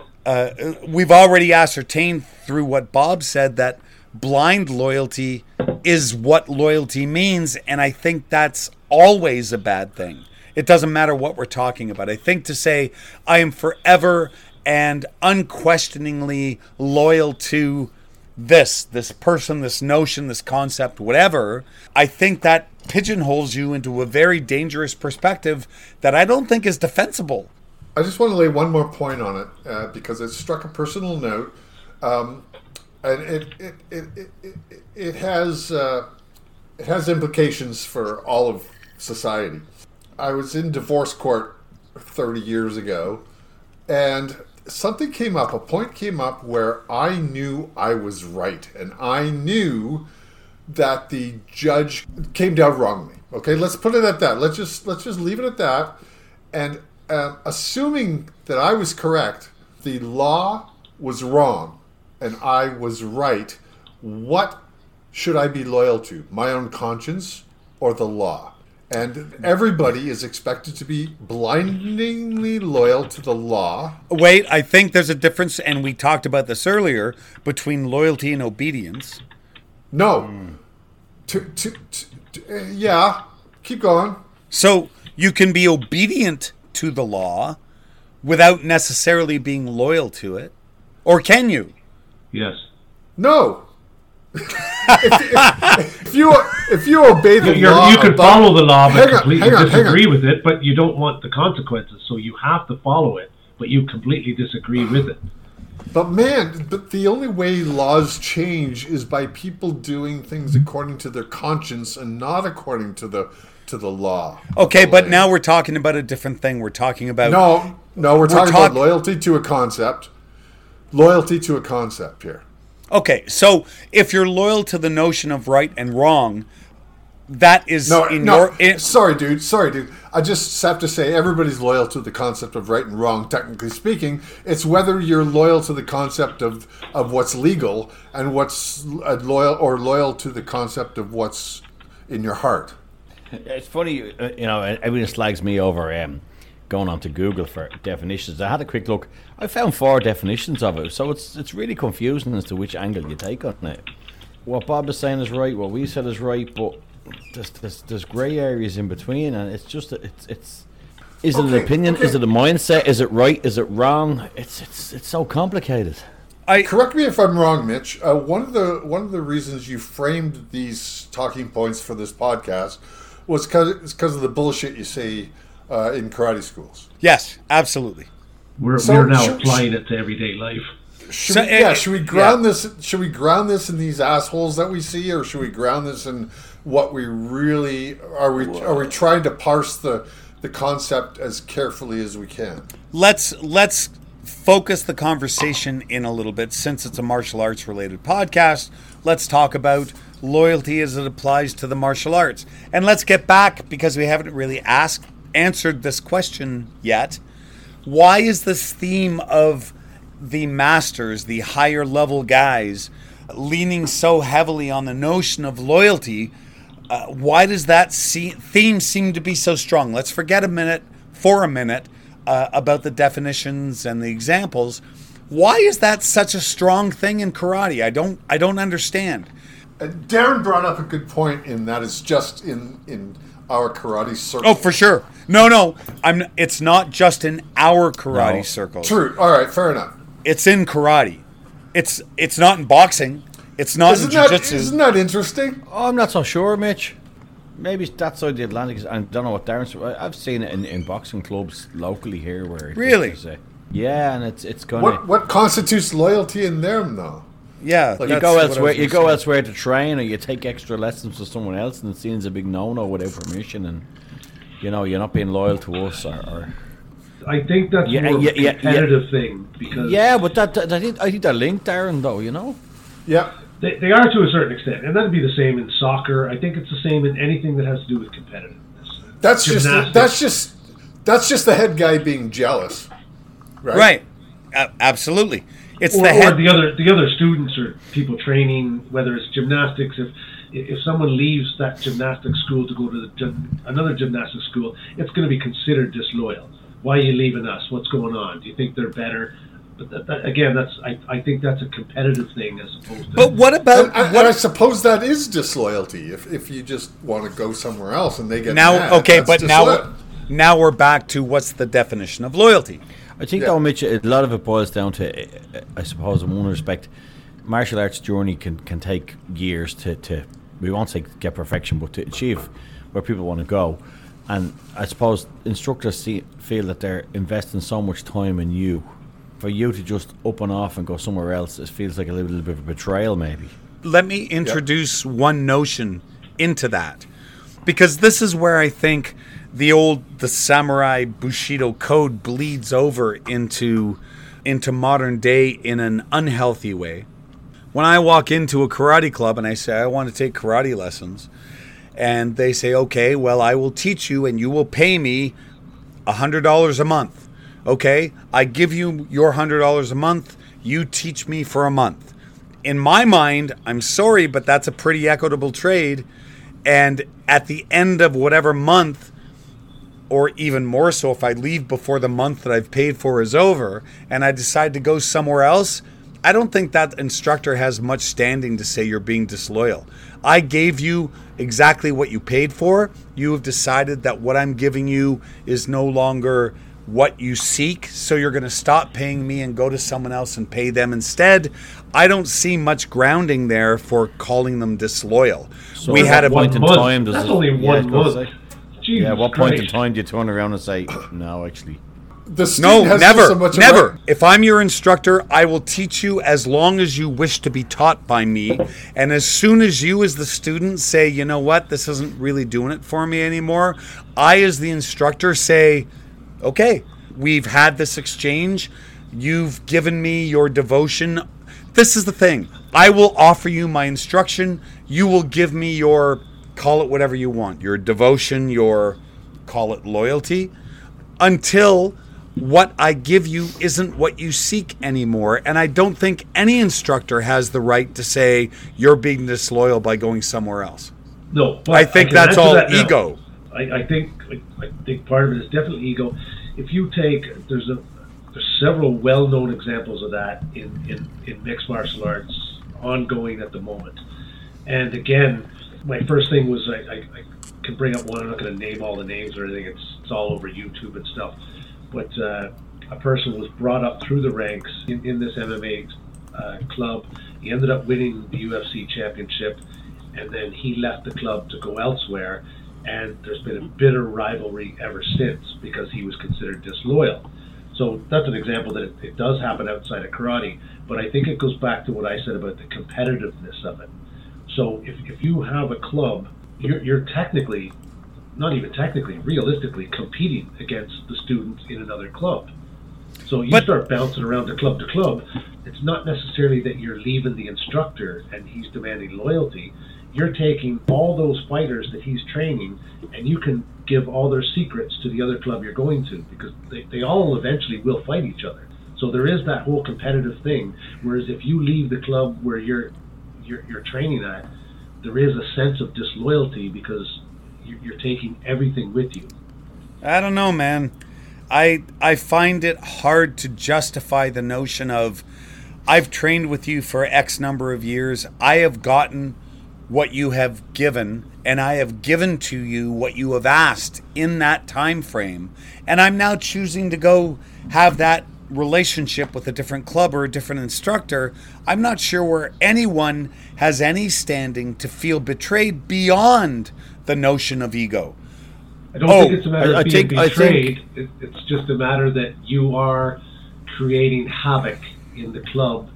Uh, we've already ascertained through what Bob said that blind loyalty is what loyalty means, and I think that's always a bad thing. It doesn't matter what we're talking about. I think to say I am forever and unquestioningly loyal to this, this person, this notion, this concept, whatever, I think that pigeonholes you into a very dangerous perspective that I don't think is defensible. I just want to lay one more point on it uh, because it struck a personal note, um, and it it, it, it, it, it has uh, it has implications for all of society. I was in divorce court thirty years ago, and something came up. A point came up where I knew I was right, and I knew that the judge came down wrongly. Okay, let's put it at that. Let's just let's just leave it at that, and. Um, assuming that I was correct, the law was wrong, and I was right, what should I be loyal to? My own conscience or the law? And everybody is expected to be blindingly loyal to the law. Wait, I think there's a difference, and we talked about this earlier, between loyalty and obedience. No. Mm. To, to, to, to, uh, yeah, keep going. So you can be obedient to the law without necessarily being loyal to it. Or can you? Yes. No. if, if, if you if you obey the You're, law, you can above, follow the law but on, completely on, disagree with it, but you don't want the consequences, so you have to follow it, but you completely disagree with it. But man, but the only way laws change is by people doing things according to their conscience and not according to the to the law. Okay, but now we're talking about a different thing. We're talking about no, no, we're, we're talking talk- about loyalty to a concept. Loyalty to a concept here. Okay, so if you're loyal to the notion of right and wrong, that is no, in no. your... In, sorry, dude. Sorry, dude. I just have to say everybody's loyal to the concept of right and wrong, technically speaking. It's whether you're loyal to the concept of, of what's legal and what's uh, loyal or loyal to the concept of what's in your heart. It's funny, uh, you know, everyone slags me over um, going onto Google for definitions. I had a quick look. I found four definitions of it, so it's it's really confusing as to which angle you take on it. What Bob is saying is right, what we said is right, but there's there's, there's grey areas in between, and it's just it's it's. Is okay, it an opinion? okay. Is it a mindset? Is it right? Is it wrong? It's it's it's so complicated. I correct me if I'm wrong, Mitch. Uh, one of the one of the reasons you framed these talking points for this podcast was because of the bullshit you say uh, in karate schools. Yes, absolutely. We're So we're now should- applying it to everyday life. Should So, we, yeah, uh, should we ground yeah. this? Should we ground this in these assholes that we see, or should we ground this in what we really are? We are we trying to parse the the concept as carefully as we can? Let's let's focus the conversation in a little bit, since it's a martial arts related podcast. Let's talk about loyalty as it applies to the martial arts, and let's get back, because we haven't really asked answered this question yet. Why is this theme of the masters, the higher level guys, leaning so heavily on the notion of loyalty? Uh, why does that see- theme seem to be so strong? Let's forget a minute, for a minute, uh, about the definitions and the examples. Why is that such a strong thing in karate? I don't, I don't understand. And Darren brought up a good point in that it's just in in our karate circle. Oh, for sure. No, no, I'm. It's not just in our karate No. circles. True. All right. Fair enough. It's in karate. It's it's not in boxing. It's not Isn't in that jiu-jitsu. isn't that interesting? Oh, I'm not so sure, Mitch. Maybe that side of the Atlantic. I don't know what Darren's. I've seen it in, in boxing clubs locally here, where it- Really? it's, uh, yeah, and it's it's going What to. what constitutes loyalty in them, though? Yeah, Like, You that's go what I elsewhere. was You gonna go say. elsewhere to train, or you take extra lessons with someone else, and it seems a big no-no without permission. And you know, you're not being loyal to us, or, or I think that's Yeah, more yeah, of a yeah, competitive thing because yeah, but that, that I think I think they're linked, Darren. Though you know, Yeah. they, they are to a certain extent, and that'd be the same in soccer. I think it's the same in anything that has to do with competitiveness. That's just Gymnastics. that's just that's just the head guy being jealous, right? Right. A- absolutely. It's or, the or head. the other the other students or people training, whether it's gymnastics. If if someone leaves that gymnastics school to go to the, gym- another gymnastics school, it's going to be considered disloyal. Why are you leaving us? What's going on? Do you think they're better? But that, that, again, that's I, I think that's a competitive thing as opposed to. But what about And, and, what and I suppose that is disloyalty. If if you just want to go somewhere else and they get now? mad, Okay, that's but now disloyal. now we're back to what's the definition of loyalty? I think Yeah. though, Mitch, a lot of it boils down to, uh, I suppose, in one respect, martial arts journey can, can take years to, to, we won't say get perfection, but to achieve where people want to go. And I suppose instructors see, feel that they're investing so much time in you. For you to just up and off and go somewhere else, it feels like a little, little bit of a betrayal, maybe. Let me introduce one notion into that, because this is where I think the old the samurai bushido code bleeds over into into modern day in an unhealthy way. When I walk into a karate club and I say I want to take karate lessons, and they say, okay, well, I will teach you and you will pay me one hundred dollars a month. Okay, I give you your one hundred dollars a month, you teach me for a month. In my mind, I'm sorry, but that's a pretty equitable trade. And at the end of whatever month, or even more so if I leave before the month that I've paid for is over and I decide to go somewhere else, I don't think that instructor has much standing to say you're being disloyal. I gave you exactly what you paid for. You have decided that what I'm giving you is no longer what you seek, so you're going to stop paying me and go to someone else and pay them instead. I don't see much grounding there for calling them disloyal. So we had a point in month. time. Does That's it, only yeah, one go month. say. Jesus Yeah, at what point in Christ. time do you turn around and say, no, actually? The student No, has never, just so much of never. a- If I'm your instructor, I will teach you as long as you wish to be taught by me. And as soon as you as the student say, you know what, this isn't really doing it for me anymore, I as the instructor say, okay, we've had this exchange. You've given me your devotion. This is the thing. I will offer you my instruction. You will give me your, call it whatever you want, your devotion, your, call it loyalty, until what I give you isn't what you seek anymore. And I don't think any instructor has the right to say you're being disloyal by going somewhere else. No, but I think can that's answer all that now. ego. I, I think I, I think part of it is definitely ego. If you take there's a there's several well-known examples of that in, in, in mixed martial arts ongoing at the moment. And again, my first thing was I, I, I can bring up one. I'm not going to name all the names or anything. It's it's all over YouTube and stuff. But uh, a person was brought up through the ranks in, in this M M A uh, club. He ended up winning the U F C championship, and then he left the club to go elsewhere. And there's been a bitter rivalry ever since because he was considered disloyal. So that's an example that it, it does happen outside of karate, but I think it goes back to what I said about the competitiveness of it. So if, if you have a club, you're, you're technically, not even technically, realistically competing against the students in another club. So you But- start bouncing around to club to club. It's not necessarily that you're leaving the instructor and he's demanding loyalty. You're taking all those fighters that he's training, and you can give all their secrets to the other club you're going to, because they, they all eventually will fight each other. So there is that whole competitive thing. Whereas if you leave the club where you're you're, you're training at, there is a sense of disloyalty because you're, you're taking everything with you. I don't know, man. I I find it hard to justify the notion of I've trained with you for X number of years. I have gotten what you have given, and I have given to you what you have asked in that time frame, and I'm now choosing to go have that relationship with a different club or a different instructor. I'm not sure where anyone has any standing to feel betrayed beyond the notion of ego. I don't Oh, think it's a matter I- I of being think- I betrayed. It, it's just a matter that you are creating havoc in the club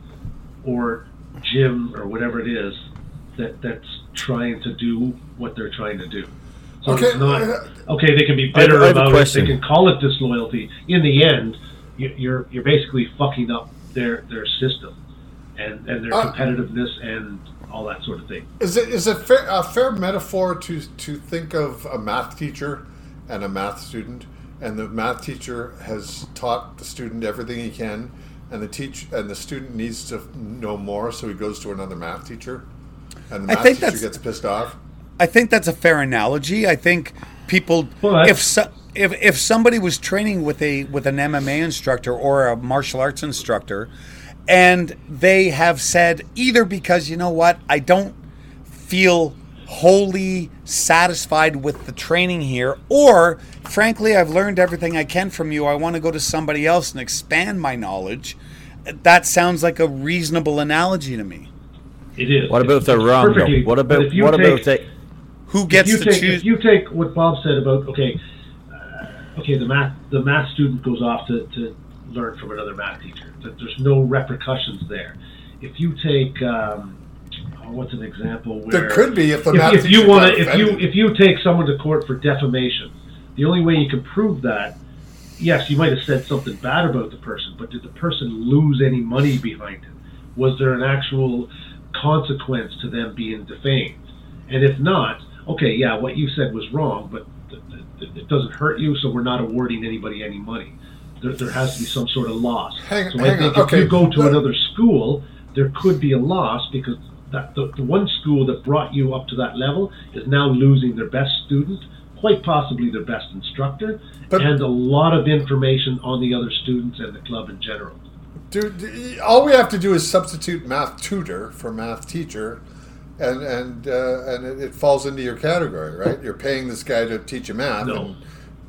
or gym or whatever it is that that's trying to do what they're trying to do. So Okay, it's not uh, okay. They can be I have- bitter I have a about it. They question. can call it disloyalty. In the end, you, you're you're basically fucking up their their system and and their Uh, competitiveness and all that sort of thing. Is it is it fair, a fair metaphor to to think of a math teacher and a math student, and the math teacher has taught the student everything he can, and the teach and the student needs to know more, so he goes to another math teacher, and the I math think teacher that's- gets pissed off. I think that's a fair analogy. I think people, But- if so, if if somebody was training with a with an M M A instructor or a martial arts instructor, and they have said either because you know what, I don't feel wholly satisfied with the training here, or frankly, I've learned everything I can from you. I want to go to somebody else and expand my knowledge. That sounds like a reasonable analogy to me. It is. What about if they're It's wrong, though? perfectly- What but about if you what about take- if they? Who gets if to you take, choose? If you take what Bob said about okay, uh, okay, the math the math student goes off to, to learn from another math teacher. That there's no repercussions there. If you take um, oh, what's an example where There could be if the if, math if teacher you want got to if you offended. if you take someone to court for defamation, the only way you can prove that, yes, you might have said something bad about the person, but did the person lose any money behind it? Was there an actual consequence to them being defamed? And if not, okay, yeah, what you said was wrong, but th- th- it doesn't hurt you, so we're not awarding anybody any money. There, there has to be some sort of loss. Hang- so hang I think on, if okay, you go to but- another school, there could be a loss because that the, the one school that brought you up to that level is now losing their best student, quite possibly their best instructor, but, and a lot of information on the other students and the club in general. Dude, all we have to do is substitute math tutor for math teacher, and and uh, and it, it falls into your category, right? You're paying this guy to teach you math. No. And,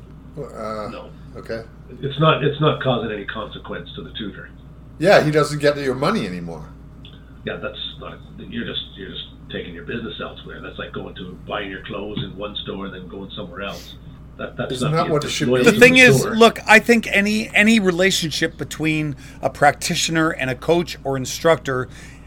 uh, no. Okay. It's not. It's not causing any consequence to the tutor. Yeah, he doesn't get your money anymore. Yeah, that's not. You're just you're just taking your business elsewhere. That's like going to buying your clothes in one store and then going somewhere else. That, that's Isn't not that the, what it should be? The thing is, store. look, I think any any relationship between a practitioner and a coach or instructor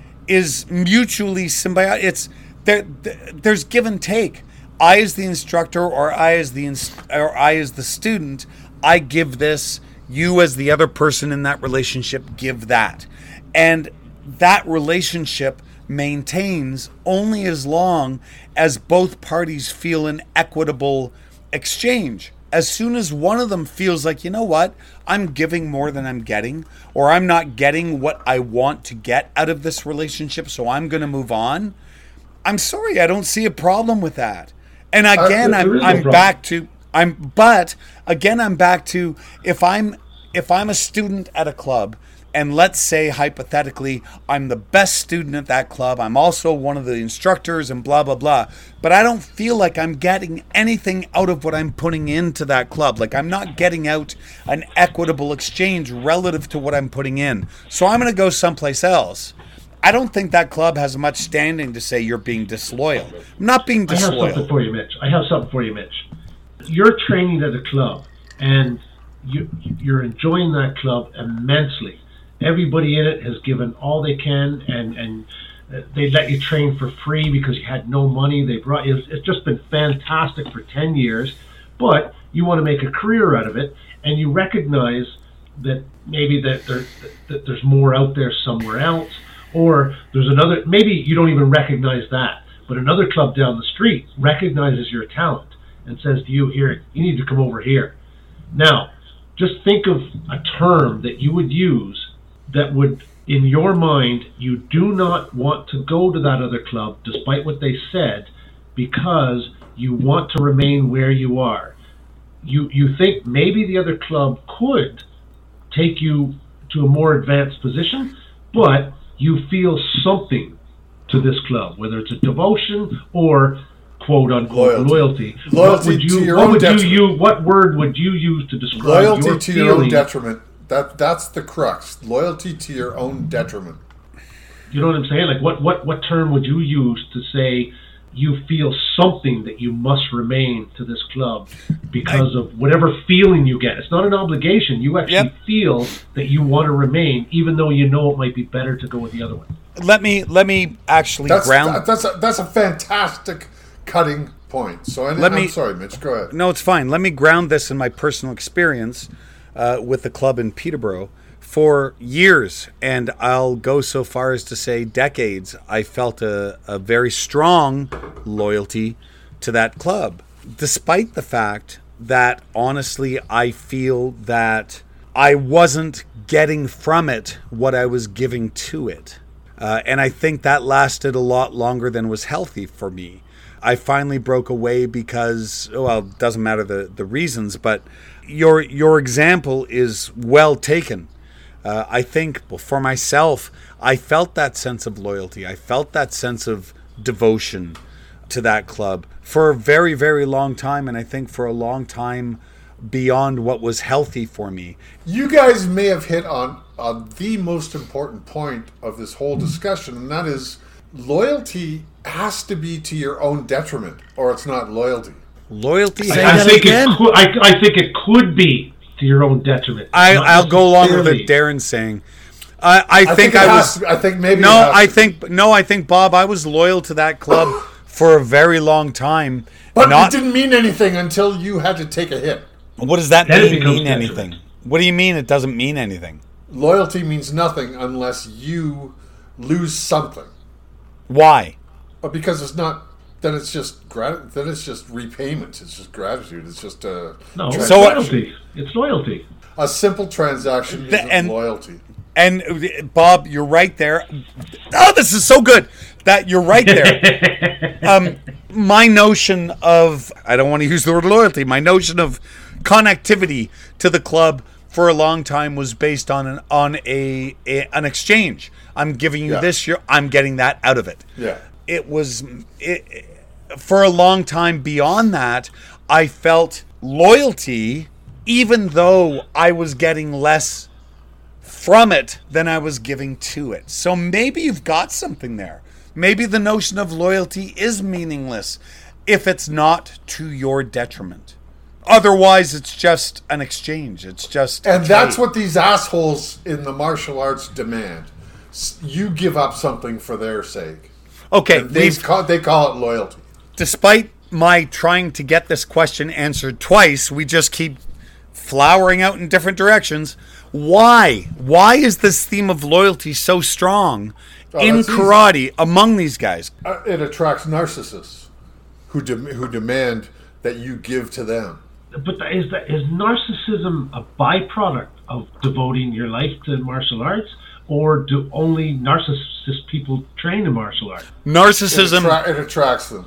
is mutually symbiotic. It's there. There's give and take. I, as the instructor, or I, as the inst- or I, as the student, I give this. You, as the other person in that relationship, give that, and that relationship maintains only as long as both parties feel an equitable exchange. As soon as one of them feels like, you know what, I'm giving more than I'm getting, or I'm not getting what I want to get out of this relationship, so I'm going to move on. I'm sorry, I don't see a problem with that. And again, uh, I'm I'm back to I'm but again I'm back to if I'm if I'm a student at a club, and let's say hypothetically I'm the best student at that club, I'm also one of the instructors and blah blah blah, but I don't feel like I'm getting anything out of what I'm putting into that club. Like I'm not getting out an equitable exchange relative to what I'm putting in. So I'm going to go someplace else. I don't think that club has much standing to say you're being disloyal. I'm not being disloyal. I have something for you, Mitch. I have something for you, Mitch. You're training at a club, and you, you're enjoying that club immensely. Everybody in it has given all they can, and, and they let you train for free because you had no money. They brought you. It's just been fantastic for ten years, but you want to make a career out of it, and you recognize that maybe that, there, that there's more out there somewhere else. Or there's another, maybe you don't even recognize that, but another club down the street recognizes your talent and says to you, here, you need to come over here. Now, just think of a term that you would use that would, in your mind, you do not want to go to that other club despite what they said because you want to remain where you are. You, you think maybe the other club could take you to a more advanced position, but you feel something to this club, whether it's a devotion or quote unquote loyalty. Loyalty, loyalty would you, to your what own would detriment. you use, what word would you use to describe loyalty your to feeling? your own detriment? That that's the crux. Loyalty to your own detriment. You know what I'm saying? Like what, what, what term would you use to say you feel something that you must remain to this club because I, of whatever feeling you get? It's not an obligation. You actually yep. feel that you want to remain, even though you know it might be better to go with the other one. Let me let me actually that's, ground. That, that's a, that's a fantastic cutting point. So I, let I'm me, sorry, Mitch. Go ahead. No, it's fine. Let me ground this in my personal experience uh, with the club in Peterborough. For years, and I'll go so far as to say decades, I felt a, a very strong loyalty to that club, despite the fact that, honestly, I feel that I wasn't getting from it what I was giving to it. Uh, and I think that lasted a lot longer than was healthy for me. I finally broke away because, well, it doesn't matter the, the reasons, but your your example is well taken. Uh, I think well, for myself, I felt that sense of loyalty. I felt that sense of devotion to that club for a very, very long time. And I think for a long time beyond what was healthy for me. You guys may have hit on, on the most important point of this whole discussion, and that is loyalty has to be to your own detriment, or it's not loyalty. Loyalty. Say I, that think again. It could, I, I think it could be to your own detriment. I, I'll go along with what Darren's saying. I, I, I think, think I was. was. I think maybe. No, I think no. I think Bob. I was loyal to that club for a very long time. But not, it didn't mean anything until you had to take a hit. What does that Then it mean? becomes Mean anything? detriment. What do you mean? It doesn't mean anything. Loyalty means nothing unless you lose something. Why? But because it's not. Then it's just grat- Then it's just repayment. It's just gratitude. It's just a. No, trans- it's loyalty. It's loyalty. A simple transaction The- isn't and- loyalty. And uh, Bob, you're right there. Oh, this is so good. That you're right there. um, my notion of, I don't want to use the word loyalty, my notion of connectivity to the club for a long time was based on an on a, a an exchange. I'm giving you Yeah. this, you're, I'm getting that out of it. Yeah. It was it, for a long time beyond that, I felt loyalty even though I was getting less from it than I was giving to it. So maybe you've got something there. Maybe the notion of loyalty is meaningless if it's not to your detriment. Otherwise, it's just an exchange. It's just And a that's trade. what these assholes in the martial arts demand. S- You give up something for their sake. Okay, And they we've, call, they call it loyalty. despite my trying to get this question answered twice, we just keep flowering out in different directions. Why? Why is this theme of loyalty so strong Oh, in that's easy. karate among these guys? Uh, it attracts narcissists who de- who demand that you give to them. But that- is that is narcissism a byproduct of devoting your life to martial arts, or do only narcissist people train in martial arts? It, Narcissism. attra- it attracts them.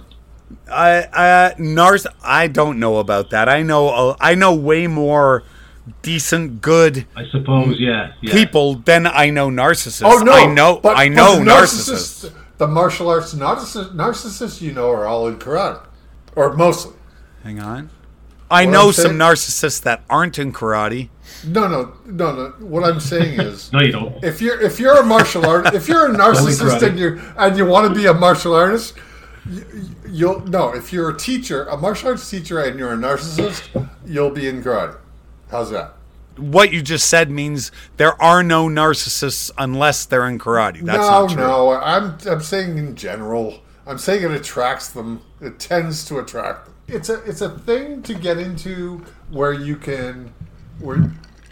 I I Nars. I don't know about that. I know. Uh, I know way more decent, good I suppose, yeah. yeah. people than I know narcissists. Oh no! I know. but, I but know the narcissists. The martial arts narcissists, narcissists you know are all in karate, or mostly. Hang on. I What know I'm some saying- narcissists that aren't in karate. No, no, no, no. What I'm saying is, No, you don't. if you're if you're a martial art, if you're a narcissist karate. and you and you want to be a martial artist, you, you'll no. If you're a teacher, a martial arts teacher, and you're a narcissist, you'll be in karate. How's that? What you just said means there are no narcissists unless they're in karate. That's no, not true. no. I'm I'm saying in general. I'm saying it attracts them. It tends to attract them. It's a it's a thing to get into where you can where.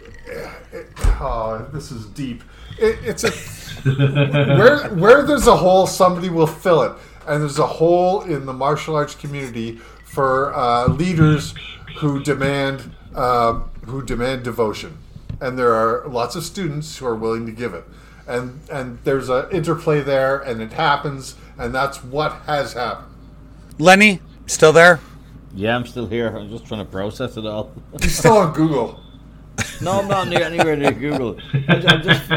It, oh, this is deep. It, it's a where where there's a hole, somebody will fill it, and there's a hole in the martial arts community for uh, leaders who demand uh, who demand devotion, and there are lots of students who are willing to give it, and and there's an interplay there, and it happens, and that's what has happened. Lenny, still there? Yeah, I'm still here. I'm just trying to process it all. He's still on Google. No, I'm not near anywhere near Google. I, I'm just,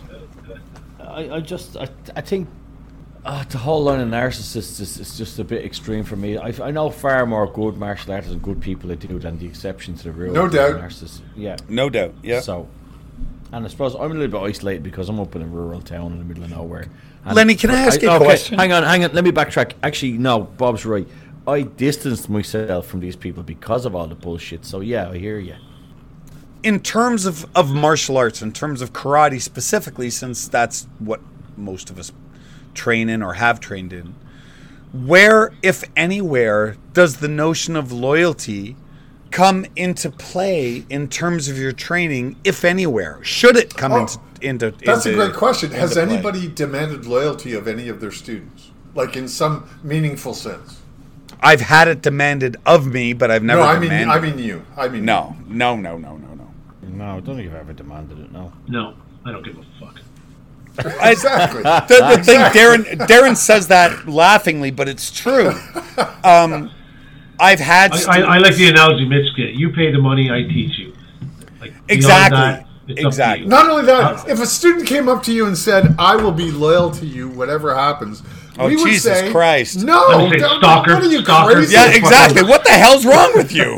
I, I just, I, I think uh, the whole line of narcissists is, is just a bit extreme for me. I, I know far more good martial artists and good people that do than the exception to the rule. No of doubt. Narcissists. Yeah. No doubt. Yeah. So, and I suppose I'm a little bit isolated because I'm up in a rural town in the middle of nowhere. And Lenny, can I ask you a okay, question? Hang on, hang on. Let me backtrack. Actually, no, Bob's right. I distanced myself from these people because of all the bullshit. So yeah, I hear you. In terms of, of martial arts, in terms of karate specifically, since that's what most of us train in or have trained in, where, if anywhere, does the notion of loyalty come into play in terms of your training, if anywhere? Should it come Oh, into into That's into, a great question. Has into play? anybody demanded loyalty of any of their students, like in some meaningful sense? I've had it demanded of me, but I've never No, I mean, demanded. I mean you. I mean no, no, no, no, no, no. No, I don't think I've ever demanded it. No. No, I don't give a fuck. I- Exactly. The, the thing, Darren, Darren says that laughingly, but it's true. Um, I've had I, stu- I, I like the analogy Mitch get. You pay the money, I teach you. Like, beyond Exactly. that, it's up to Exactly. you. Not only that, if a student came up to you and said, "I will be loyal to you, whatever happens," Oh, we would Jesus say, Christ. No, Let me say don't- stalker, what are you stalker. crazy? yeah, exactly. What the hell's wrong with you?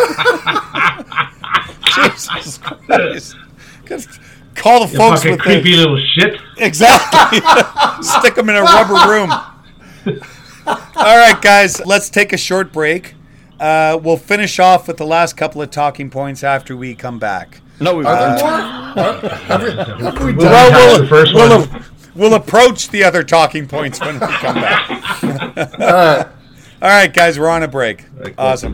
Jesus Christ! Just call the You folks fucking with creepy the little shit. exactly. Stick them in a rubber room. All right, guys, let's take a short break. Uh, we'll finish off with the last couple of talking points after we come back. No, we Are there won't. more? Are- have, we, have we done? Well, Well, we'll, the first we'll, one. we'll approach the other talking points when we come back. All right. All right, guys, we're on a break. Awesome.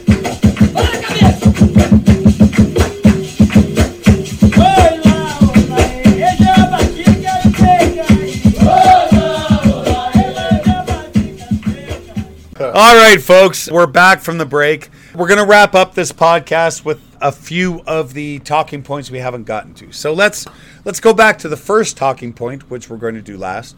All right, folks, we're back from the break. We're going to wrap up this podcast with a few of the talking points we haven't gotten to. So let's let's go back to the first talking point, which we're going to do last.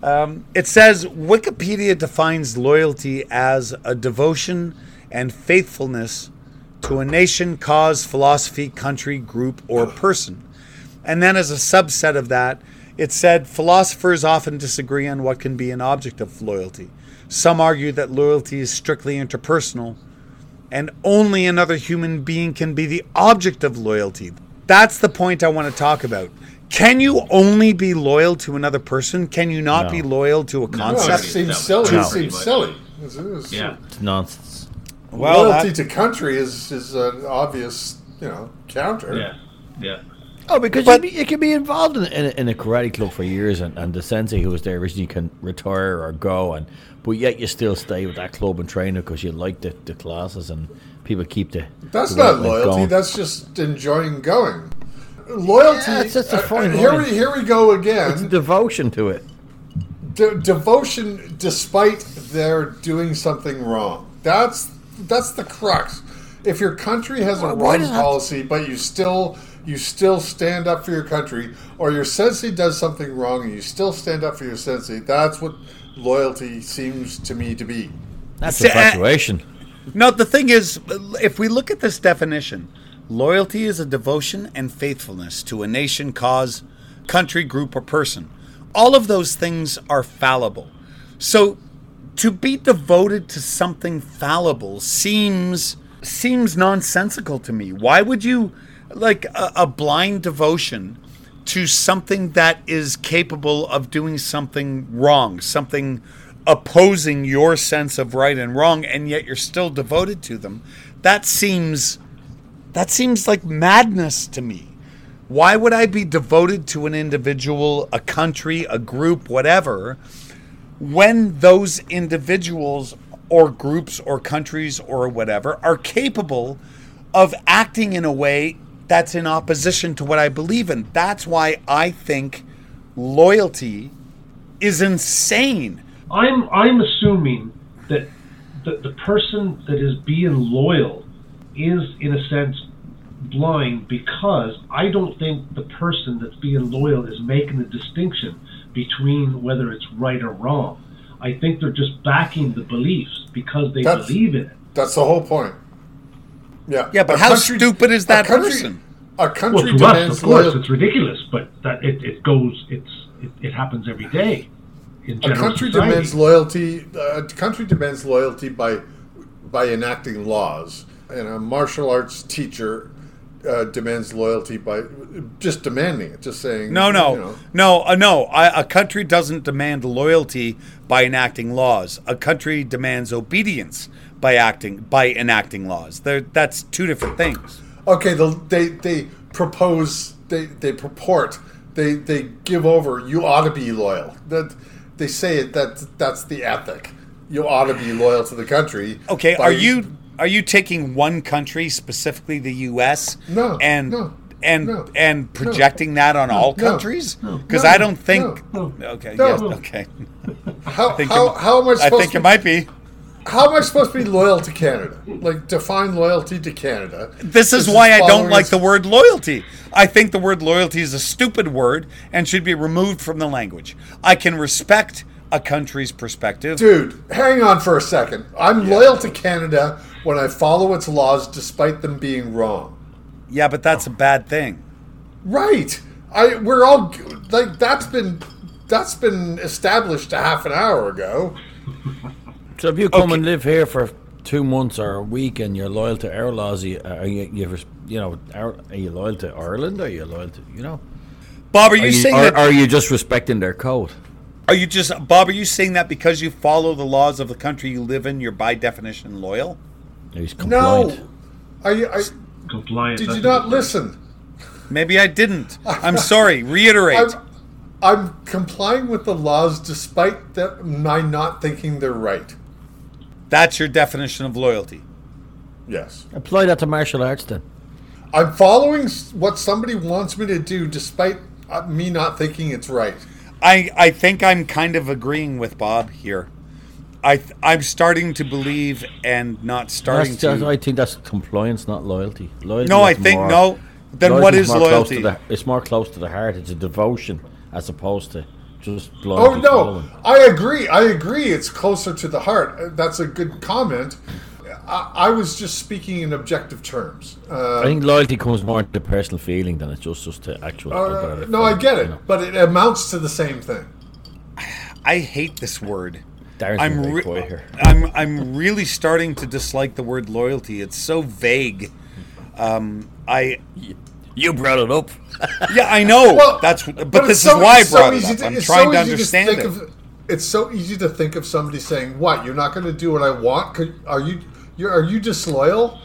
Um, it says Wikipedia defines loyalty as a devotion and faithfulness to a nation, cause, philosophy, country, group, or person. And then as a subset of that, it said philosophers often disagree on what can be an object of loyalty. Some argue that loyalty is strictly interpersonal, and only another human being can be the object of loyalty. That's the point I want to talk about. Can you only be loyal to another person? Can you not No. be loyal to a No, concept? it seems silly. No. It seems silly. It's, it's, Yeah. It's nonsense. Well, loyalty that- to country is is an obvious, you know, counter. Yeah. Yeah. Oh, because But- you, be, you can be involved in, in, a, in a karate club for years, and, and the sensei who was there originally can retire or go, and but yet you still stay with that club and train it because you like the, the classes, and people keep the. That's the not weight loyalty. going. That's just enjoying going. Loyalty. Yeah, it's just a uh, fine here line. we here we go It's a again. devotion to it. De- devotion, despite their doing something wrong. That's that's the crux. If your country has a Why- why wrong does that- policy, but you still you still stand up for your country, or your sensei does something wrong and you still stand up for your sensei, that's what loyalty seems to me to be. That's See, I- infatuation. No, the thing is, if we look at this definition, loyalty is a devotion and faithfulness to a nation, cause, country, group, or person. All of those things are fallible. So to be devoted to something fallible seems seems nonsensical to me. Why would you, like a, a blind devotion to something that is capable of doing something wrong, something opposing your sense of right and wrong, and yet you're still devoted to them? That seems that seems like madness to me. Why would I be devoted to an individual, a country, a group, whatever, when those individuals or groups or countries or whatever are capable of acting in a way that's in opposition to what I believe in? That's why I think loyalty is insane. I'm I'm assuming that the, the person that is being loyal is, in a sense, blind, because I don't think the person that's being loyal is making the distinction between whether it's right or wrong. I think they're just backing the beliefs because they That's- believe in it. That's the whole point. Yeah. Yeah, but A how country- stupid is a that country- person? A Well, country to us, demands of course, loyalty. it's ridiculous, but that it, it goes, it's it, it happens every day in A general country society. demands loyalty. Uh, a country demands loyalty by by enacting laws, and a martial arts teacher uh, demands loyalty by just demanding it, just saying. No, no, you know, no, uh, no. I, a country doesn't demand loyalty by enacting laws. A country demands obedience by acting by enacting laws. They're, that's two different things. Okay, the, they they propose, they they purport, they they give over. You ought to be loyal. That they say it. That that's the ethic. You ought to be loyal to the country. Okay, by- are you are you taking one country, specifically the U S, No, and no, and no, and projecting that on all no, countries? no, Because no, I don't think. no, Okay, no. yes, okay. How think how, it- how am I I supposed think to? it might be. How am I supposed to be loyal to Canada? Like, define loyalty to Canada. This is This why is I don't following like its- the word loyalty. I think the word loyalty is a stupid word and should be removed from the language. I can respect a country's perspective. Dude, hang on for a second. I'm loyal to Canada when I follow its laws despite them being wrong. Yeah, but that's a bad thing. Right. I we're all like that's been that's been established a half an hour ago. So if you come Okay. and live here for two months or a week and you're loyal to our laws, are you, are you, you, you know, are, are you loyal to Ireland? Or are you loyal to, you know? Bob, are Are you, you, saying or, that? are you just respecting their code? Are you just Bob? Are you saying that because you follow the laws of the country you live in, you're by definition loyal? He's compliant. No. Are you, I, Compliance. did that's you a not good word. listen? Maybe I didn't. I'm sorry. Reiterate. I'm, I'm complying with the laws despite the, my not thinking they're right. That's your definition of loyalty. Yes. Apply that to martial arts then. I'm following s- what somebody wants me to do despite uh, me not thinking it's right. I, I think I'm kind of agreeing with Bob here. I th- I'm starting to believe and not starting That's just- to. I think that's compliance, not loyalty. Loyalty No, I is think more- no. Then loyalty what is more close to loyalty? the- it's more close to the heart. It's a devotion as opposed to just Oh blindly no, following. I agree. I agree. It's closer to the heart. That's a good comment. I, I was just speaking in objective terms. Uh, I think loyalty comes more into personal feeling than it's just just to actual. uh, no, I get it, you know. but it amounts to the same thing. I hate this word. Darren's I'm been very re- quiet here. I'm I'm really starting to dislike the word loyalty. It's so vague. Um, I You brought it up. yeah, I know. Well, That's but, but this it's so- is why I it's so brought it easy up. to- I'm it's trying so to easy understand think it. of- It's so easy to think of somebody saying, "What? You're not going to do what I want? Could, are you? You're, are you disloyal?"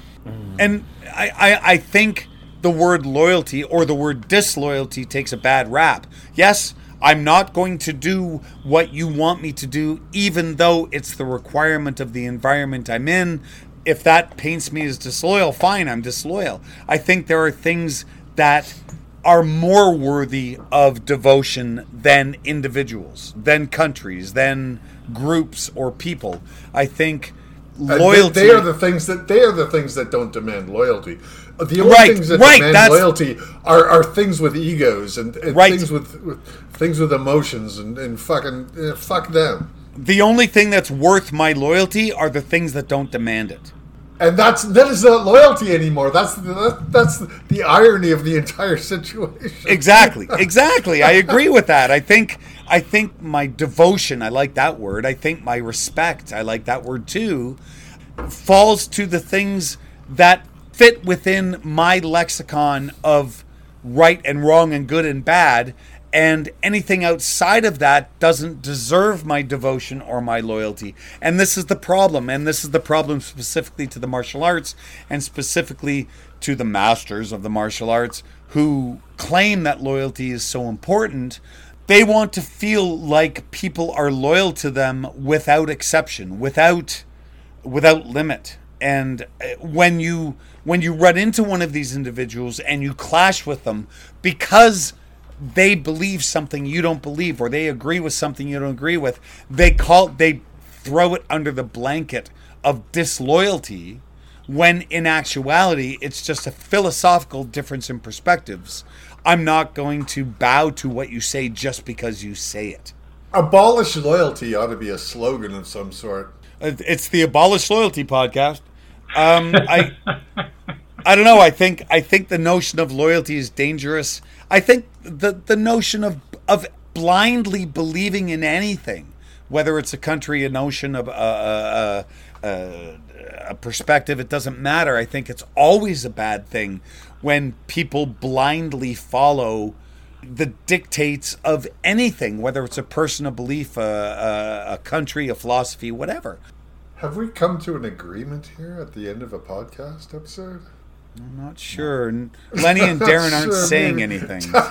And I, I, I think the word loyalty or the word disloyalty takes a bad rap. Yes, I'm not going to do what you want me to do, even though it's the requirement of the environment I'm in. If that paints me as disloyal, fine, I'm disloyal. I think there are things that are more worthy of devotion than individuals, than countries, than groups or people. I think And loyalty. They, they are the things that they are the things that don't demand loyalty. The only Right, things that right, demand that's- loyalty are, are things with egos and, and Right. things with, with things with emotions and, and fucking uh, fuck them. The only thing that's worth my loyalty are the things that don't demand it. And that's that is not loyalty anymore. That's the, that's the irony of the entire situation. Exactly, exactly. I agree with that. I think I think my devotion, I like that word. I think my respect, I like that word too, falls to the things that fit within my lexicon of right and wrong and good and bad. And anything outside of that doesn't deserve my devotion or my loyalty. And this is the problem. And this is the problem specifically to the martial arts and specifically to the masters of the martial arts who claim that loyalty is so important. They want to feel like people are loyal to them without exception, without without limit. And when you when you run into one of these individuals and you clash with them because they believe something you don't believe, or they agree with something you don't agree with, they call they throw it under the blanket of disloyalty, when in actuality it's just a philosophical difference in perspectives. I'm not going to bow to what you say just because you say it. Abolish loyalty ought to be a slogan of some sort. It's the Abolish Loyalty podcast. Um, I I don't know. I think I think the notion of loyalty is dangerous. I think the the notion of of blindly believing in anything, whether it's a country, a notion of a, a, a, a perspective, it doesn't matter. I think it's always a bad thing when people blindly follow the dictates of anything, whether it's a person, a belief, a, a, a country, a philosophy, whatever. Have we come to an agreement here at the end of a podcast episode? I'm not sure. Lenny and Darren aren't Sure, saying maybe. anything. So.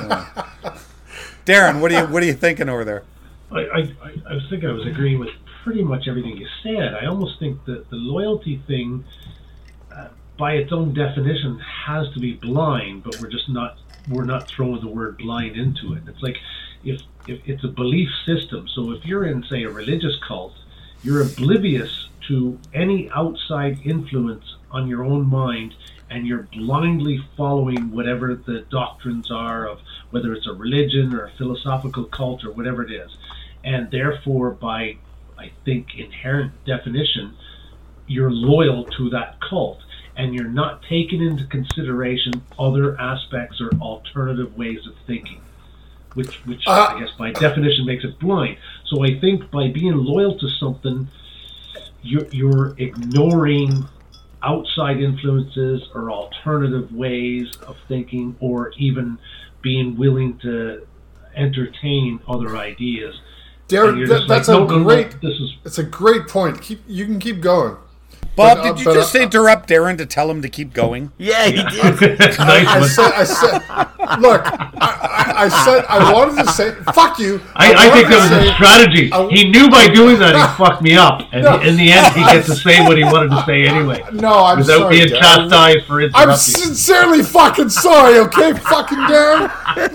Darren, what are you what are you thinking over there? I, I, I was thinking I was agreeing with pretty much everything you said. I almost think that the loyalty thing, uh, by its own definition, has to be blind, but we're just not we're not throwing the word blind into it. It's like if, if it's a belief system. So if you're in, say, a religious cult, you're oblivious to any outside influence on your own mind, and you're blindly following whatever the doctrines are of whether it's a religion or a philosophical cult or whatever it is. And therefore, by, I think, inherent definition, you're loyal to that cult, and you're not taking into consideration other aspects or alternative ways of thinking, which, which Uh, I guess by definition makes it blind. So I think by being loyal to something, you're, you're ignoring outside influences or alternative ways of thinking, or even being willing to entertain other ideas. Darren, And you're that, just like, that's "No, a no, no, great. this is It's a great point. Keep you can keep going. Bob, But, uh, did you but, just uh, interrupt Darren to tell him to keep going? Yeah, he did. I, I nice one. said, I said, look, I, I, I said, I wanted to say, fuck you. I, I think wanted that was to a say- strategy. I- He knew by doing that he fucked me up, and No. in the end, he gets to say what he wanted to say anyway, No, I'm without sorry, being Darren. chastised for I'm interrupting. sincerely fucking sorry, okay, fucking Darren?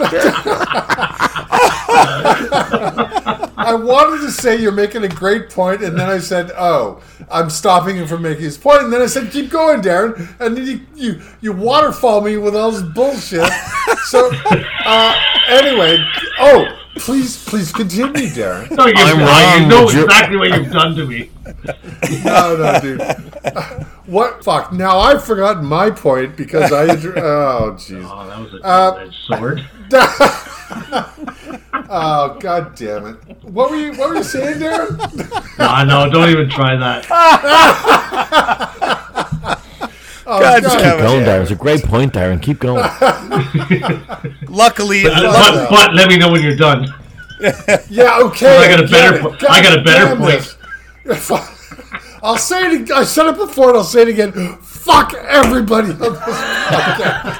I wanted to say you're making a great point, and then I said, oh, I'm stopping him from making his point, and then I said, keep going, Darren, and then you you, you waterfall me with all this bullshit. So, uh, anyway, oh, Please, please continue, Darren. No, you're I'm lying. You wrong, know would you- exactly what you've done to me. No, no, dude. What? Fuck. Now I've forgotten my point because I. Oh, jeez. Oh, that was a Uh, double-edged sword. Oh, god damn it! What were you? What were you saying, Darren? No, no, don't even try that. Oh, God Keep damn it. going, Darren. It's a great point, Darren. Keep going. Luckily, But, I love love but, but let me know when you're done. Yeah. Okay. I got a better get po- it. I got a God better damn point. this. I'll say it. ag- I said it before, and I'll say it again. Fuck everybody on this podcast.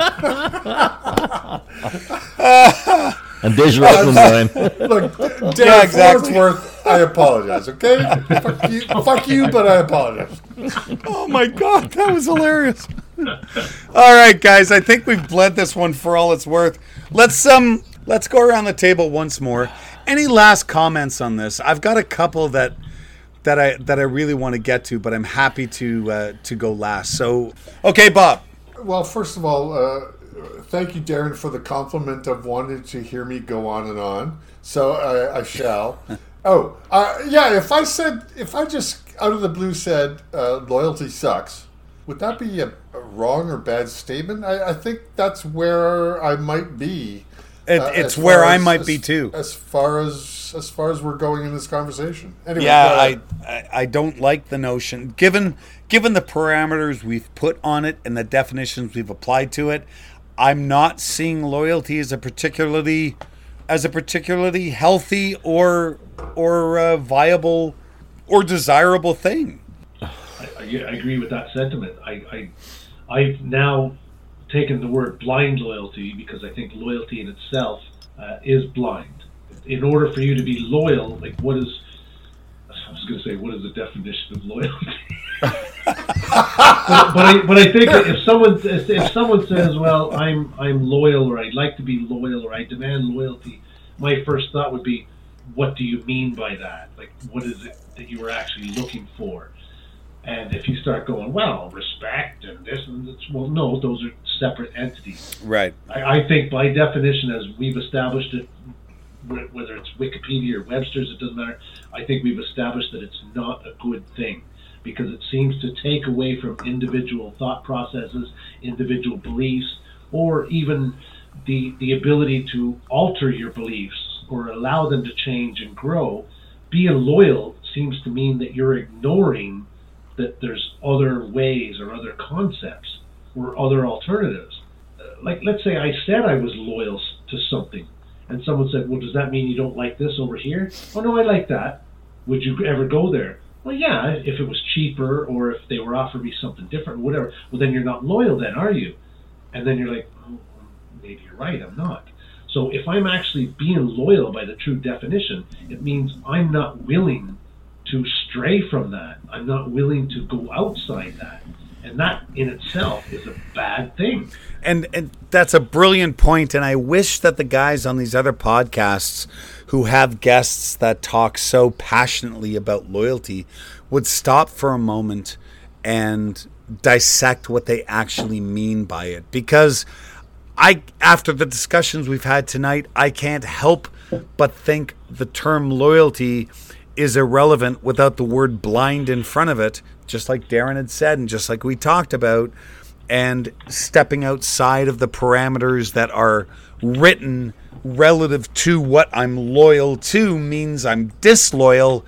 And there's your opening line. Look, Darren, Yeah, exactly. for what it's worth, I apologize. Okay. Fuck you. Fuck you, but I apologize. Oh my god, that was hilarious. All right, guys, I think we've bled this one for all it's worth. Let's um let's go around the table once more. Any last comments on this? I've got a couple that that I that I really want to get to, but I'm happy to uh, to go last. So, okay, Bob. Well, first of all, uh, thank you, Darren, for the compliment of wanting to hear me go on and on. So I, I shall. Oh, uh, yeah. If I said, if I just out of the blue said uh, loyalty sucks, would that be a, a wrong or bad statement? I, I think that's where I might be. It, uh, it's as where far I as- might as- be too. As far as as far as we're going in this conversation. Anyway, Yeah, go I, ahead. I I don't like the notion. Given given the parameters we've put on it and the definitions we've applied to it, I'm not seeing loyalty as a particularly as a particularly healthy or or uh, viable or desirable thing. I, I, I agree with that sentiment. I, I, I've now taken the word blind loyalty because I think loyalty in itself uh, is blind. In order for you to be loyal, like what is, I was going to say, what is the definition of loyalty? but, but, I, but I think that if someone if, if someone says, well, I'm I'm loyal, or I'd like to be loyal, or I demand loyalty, my first thought would be, what do you mean by that? Like, what is it that you were actually looking for? And if you start going, well, respect and this and this, well, no, those are separate entities. Right. I, I think by definition, as we've established it, wh- whether it's Wikipedia or Webster's, it doesn't matter. I think we've established that it's not a good thing because it seems to take away from individual thought processes, individual beliefs, or even the the ability to alter your beliefs or allow them to change and grow. Being loyal seems to mean that you're ignoring that there's other ways or other concepts or other alternatives. Uh, like, let's say I said I was loyal s- to something, and someone said, well, does that mean you don't like this over here? Oh, no, I like that. Would you ever go there? Well, yeah, if it was cheaper or if they were offering me something different or whatever. Well, then you're not loyal then, are you? And then you're like, oh, maybe you're right, I'm not. So if I'm actually being loyal by the true definition, it means I'm not willing to stray from that. I'm not willing to go outside that. And that in itself is a bad thing. And and that's a brilliant point, and I wish that the guys on these other podcasts who have guests that talk so passionately about loyalty would stop for a moment and dissect what they actually mean by it. Because I, after the discussions we've had tonight, I can't help but think the term loyalty is irrelevant without the word blind in front of it, just like Darren had said and just like we talked about, and stepping outside of the parameters that are written relative to what I'm loyal to means I'm disloyal.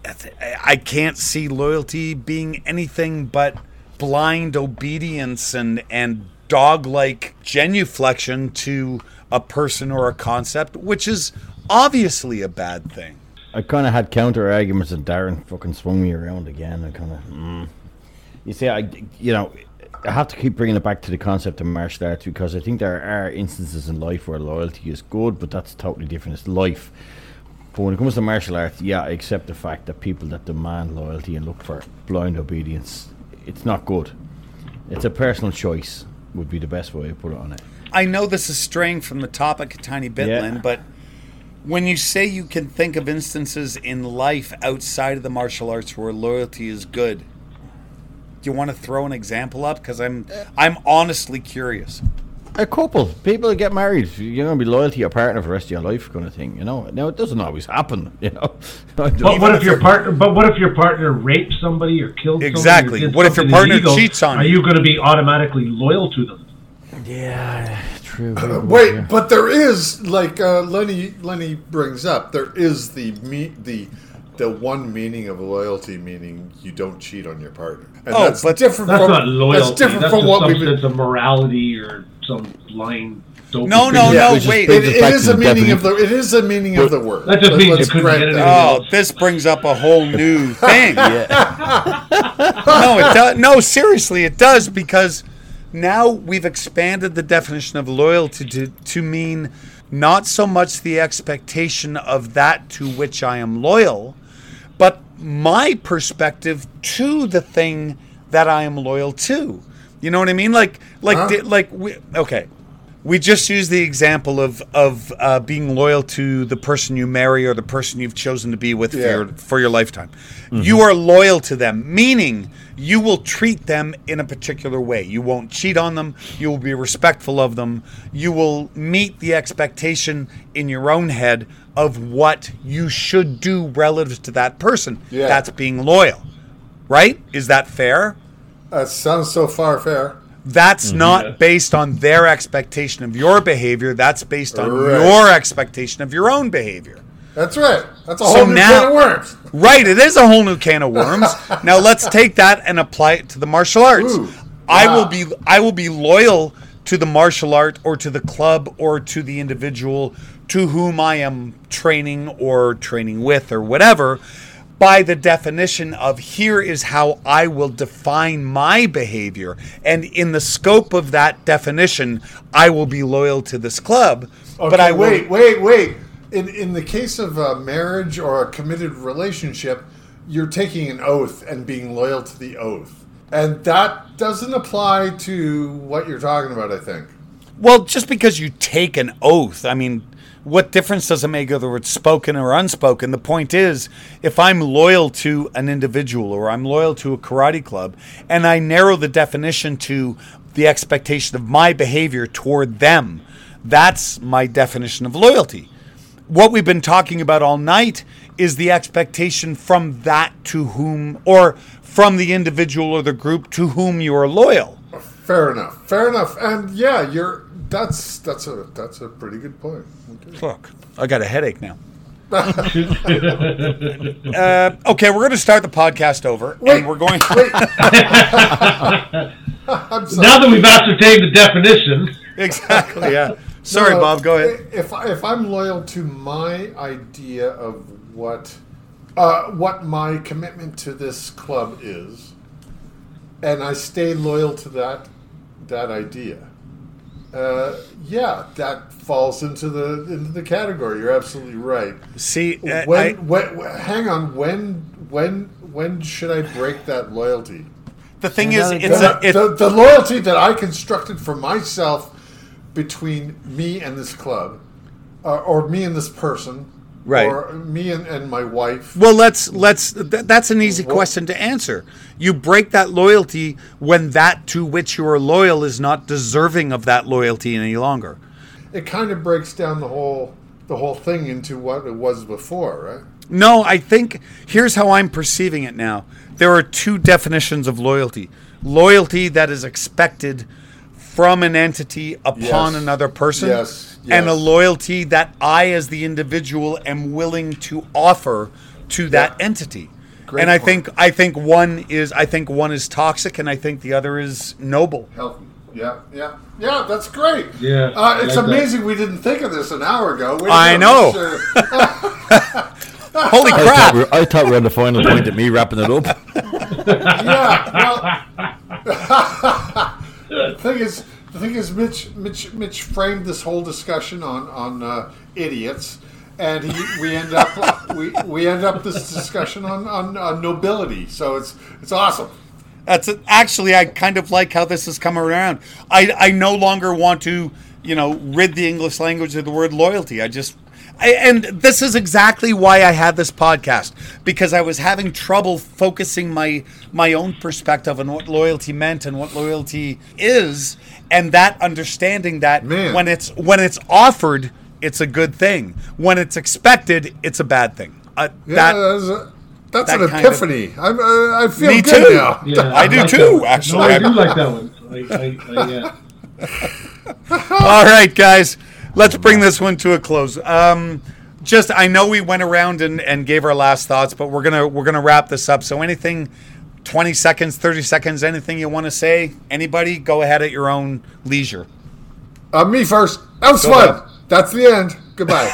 I can't see loyalty being anything but blind obedience and, and dog-like genuflection to a person or a concept, which is obviously a bad thing. I kind of had counter arguments, and Darren fucking swung me around again. I kind of, mm. you see, I, you know, I have to keep bringing it back to the concept of martial arts because I think there are instances in life where loyalty is good, but that's totally different. It's life. But when it comes to martial arts, yeah, I accept the fact that people that demand loyalty and look for blind obedience, it's not good. It's a personal choice, would be the best way to put it on it. I know this is straying from the topic a tiny bit, Yeah. Lynn, but when you say you can think of instances in life outside of the martial arts where loyalty is good, do you want to throw an example up? Because I'm, I'm honestly curious. A couple. People that get married, you're going to be loyal to your partner for the rest of your life, kind of thing. You know, now it doesn't always happen. You know, but what if your partner? But what if your partner rapes somebody or kills exactly? somebody? Exactly. What if your partner cheats on you? Are you going to be automatically loyal to them? Yeah, true. Uh, wait, yeah. But there is, like uh, Lenny Lenny brings up, there is the me, the the one meaning of loyalty, meaning you don't cheat on your partner. And oh, that's but different. That's from, not loyalty. That's different that's from what some we've sense of morality or some line. No, no, no. Yeah, wait. It, it is a meaning of the. It is a meaning of the word. That just Let, means you couldn't get anything Oh, else. this brings up a whole new thing. no, it does. No, seriously, it does, because now we've expanded the definition of loyalty to to mean not so much the expectation of that to which I am loyal, but my perspective to the thing that I am loyal to. You know what I mean? Like, like, huh? di- like, we, okay. We just used the example of of uh, being loyal to the person you marry or the person you've chosen to be with Yeah. for, your, for your lifetime. Mm-hmm. You are loyal to them, meaning you will treat them in a particular way. You won't cheat on them. You will be respectful of them. You will meet the expectation in your own head of what you should do relative to that person. Yeah. That's being loyal, right? Is that fair? That sounds so far fair. That's Mm-hmm. not Yeah. based on their expectation of your behavior. That's based on Right. your expectation of your own behavior. That's right. That's a So whole new now- can of worms. Right, it is a whole new can of worms. Now let's take that and apply it to the martial arts. Ooh, I wow. will be I will be loyal to the martial art or to the club or to the individual to whom I am training or training with or whatever, by the definition of here is how I will define my behavior. And in the scope of that definition, I will be loyal to this club. Okay, but I will, wait, wait, wait. In in the case of a marriage or a committed relationship, you're taking an oath and being loyal to the oath. And that doesn't apply to what you're talking about, I think. Well, just because you take an oath, I mean, what difference does it make whether it's spoken or unspoken? The point is, if I'm loyal to an individual or I'm loyal to a karate club, and I narrow the definition to the expectation of my behavior toward them, that's my definition of loyalty. What we've been talking about all night is the expectation from that to whom, or from the individual or the group to whom you are loyal. Fair enough. Fair enough. And yeah, you're that's that's a that's a pretty good point. Okay. Look, I got a headache now. uh, okay, we're going to start the podcast over, Wait, and we're going. wait. I'm sorry. Now that we've ascertained the definition, Exactly. Yeah. Sorry, No, Bob. Go ahead. If I- if I'm loyal to my idea of what uh, what my commitment to this club is, and I stay loyal to that that idea, uh, yeah, that falls into the into the category. You're absolutely right. See, uh, When, I, when hang on, when when when should I break that loyalty? the thing Yeah, is, that- it's the, a, it, the, the loyalty that I constructed for myself between me and this club, uh, or me and this person, Right. or me and, and my wife. well. Let's let's. Th- that's an easy question to answer. You break that loyalty when that to which you are loyal is not deserving of that loyalty any longer. It kind of breaks down the whole the whole thing into what it was before, right? No, I think here's how I'm perceiving it now. There are two definitions of loyalty. Loyalty that is expected from an entity upon Yes. another person, Yes, and a yes. loyalty that I, as the individual, am willing to offer to that Yeah. entity. Great and I point. think I think one is I think one is toxic, and I think the other is noble. Healthy. Yeah, yeah, yeah. That's great. Yeah, uh, I it's like that. amazing we didn't think of this an hour ago. Way to I go, know. Mister Holy I thought, crap! we were, I thought we were on the final point at me wrapping it up. Yeah. Well, the thing is, the thing is, Mitch, Mitch, Mitch framed this whole discussion on on uh, idiots, and he, we end up we, we end up this discussion on, on on nobility. So it's it's awesome. That's it. Actually, I kind of like how this has come around. I I no longer want to, you know, rid the English language of the word loyalty. I just I, and this is exactly why I had this podcast, because I was having trouble focusing my my own perspective on what loyalty meant and what loyalty is, and that understanding that Man. when it's when it's offered, it's a good thing. When it's expected, it's a bad thing. Uh, Yeah, that that's, a, that's that an kind of- epiphany. I'm, uh, I feel Me good too. now. Yeah, I do like too, that one. actually. No, I I- do like that one. I, I, I, yeah. All right, guys, let's bring this one to a close. Um, just, I know we went around and, and gave our last thoughts, but we're gonna we're gonna wrap this up. So, anything, twenty seconds, thirty seconds, anything you want to say? Anybody, go ahead at your own leisure. Uh, me first. That was Go fun. ahead. That's the end. Goodbye.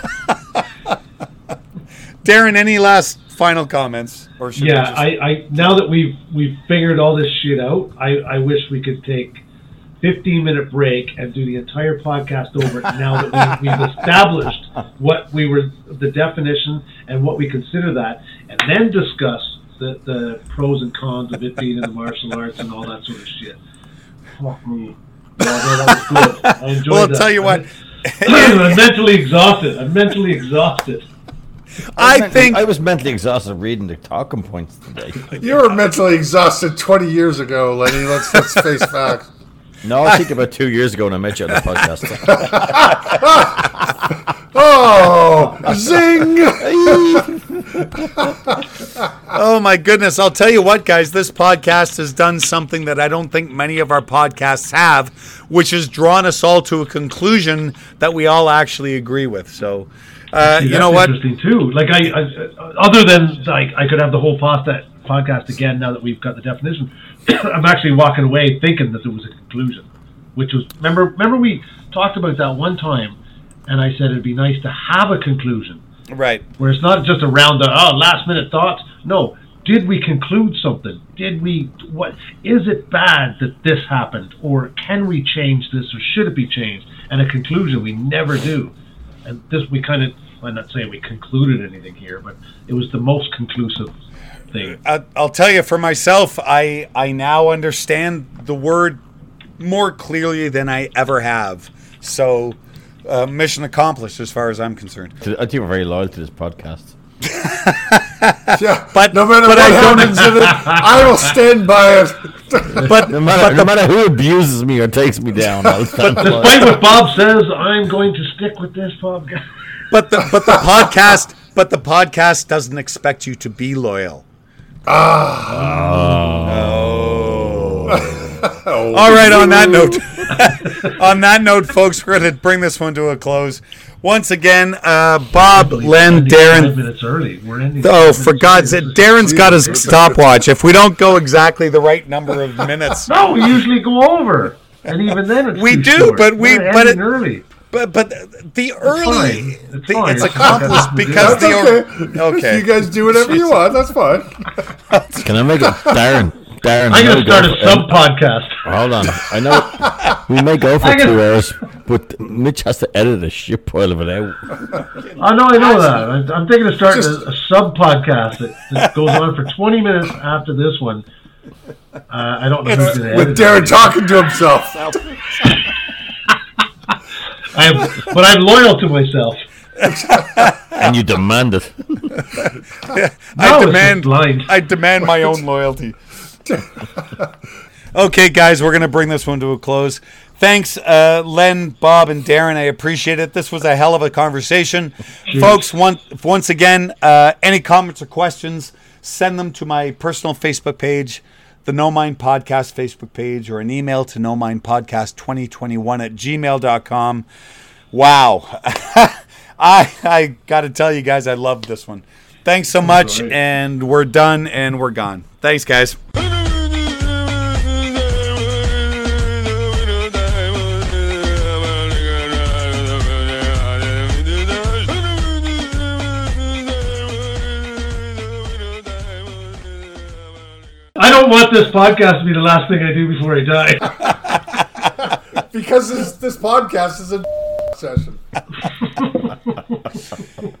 Darren, any last final comments? Or should we Yeah, just- I, I now that we've we've figured all this shit out, I, I wish we could take fifteen minute break and do the entire podcast over now that we, we've established what we were the definition and what we consider that, and then discuss the, the pros and cons of it being in the martial arts and all that sort of shit. Fuck me. Yeah, no, that was good. I enjoyed Well, I'll that. tell you what. I'm mentally exhausted. I'm mentally exhausted. I mentally- think I was mentally exhausted reading the talking points today. You were mentally exhausted twenty years ago, Lenny. Let's let's face facts. No, I think about two years ago when I met you on the podcast. Oh, zing! Oh my goodness. I'll tell you what, guys, this podcast has done something that I don't think many of our podcasts have, which has drawn us all to a conclusion that we all actually agree with. So, uh, See, you that's know what? Interesting too. Like I, I other than like I could have the whole podcast podcast again now that we've got the definition. I'm actually walking away thinking that there was a conclusion, which was remember remember we talked about that one time, and I said it'd be nice to have a conclusion Right. where it's not just around the oh last minute thoughts. No, did we conclude something? Did we what? Is it bad that this happened, or can we change this, or should it be changed? And a conclusion we never do. And this we kind of I'm not saying we concluded anything here, but it was the most conclusive thing. I- I'll tell you, for myself, I I now understand the word more clearly than I ever have. So, uh, mission accomplished as far as I'm concerned. I think we're very loyal to this podcast. Yeah, But- no matter but what I don't- happens in it, I will stand by it. But No matter, no matter who abuses me or takes me down, I'll stand by Despite it. what Bob says, I'm going to stick with this podcast. but the but the podcast but the podcast doesn't expect you to be loyal. Oh. All right. On that note, on that note, folks, we're going to bring this one to a close. Once again, uh, Bob, Len, Ending Darren. Five minutes early. We're ending. Oh, five for minutes God's sake, early. Darren's got his stopwatch. If we don't go exactly the right number of minutes, No, we usually go over, and even then it's We too do, short. but we- We're but ending it- early. but but the early, fine. It's the- fine. it's It's accomplished fine. because That's the okay. or- okay. You guys do whatever you want. That's fine. Can I make it, Darren? Darren, I'm no going to start go a for- sub podcast. Hold on. I know we may go for I can- two hours, but Mitch has to edit a shit pile of it out. I know, I know that. I'm, I'm thinking of starting Just- a, a sub podcast that, that goes on for twenty minutes after this one. Uh, I don't know who's going to With edit Darren it. talking to himself. I am, but I'm loyal to myself. And you demand it. I No, it's demand just blind. I demand my own loyalty. Okay, guys, we're gonna bring this one to a close. Thanks, uh, Len, Bob, and Darren. I appreciate it. This was a hell of a conversation, folks. One, once again, uh, any comments or questions, send them to my personal Facebook page, the No Mind Podcast Facebook page, or an email to no mind podcast twenty twenty-one at gmail dot com. Wow. I I got to tell you guys, I loved this one. Thanks so much, right. and we're done, and we're gone. Thanks, guys. I don't want this podcast to be the last thing I do before I die. Because this, this podcast is a session.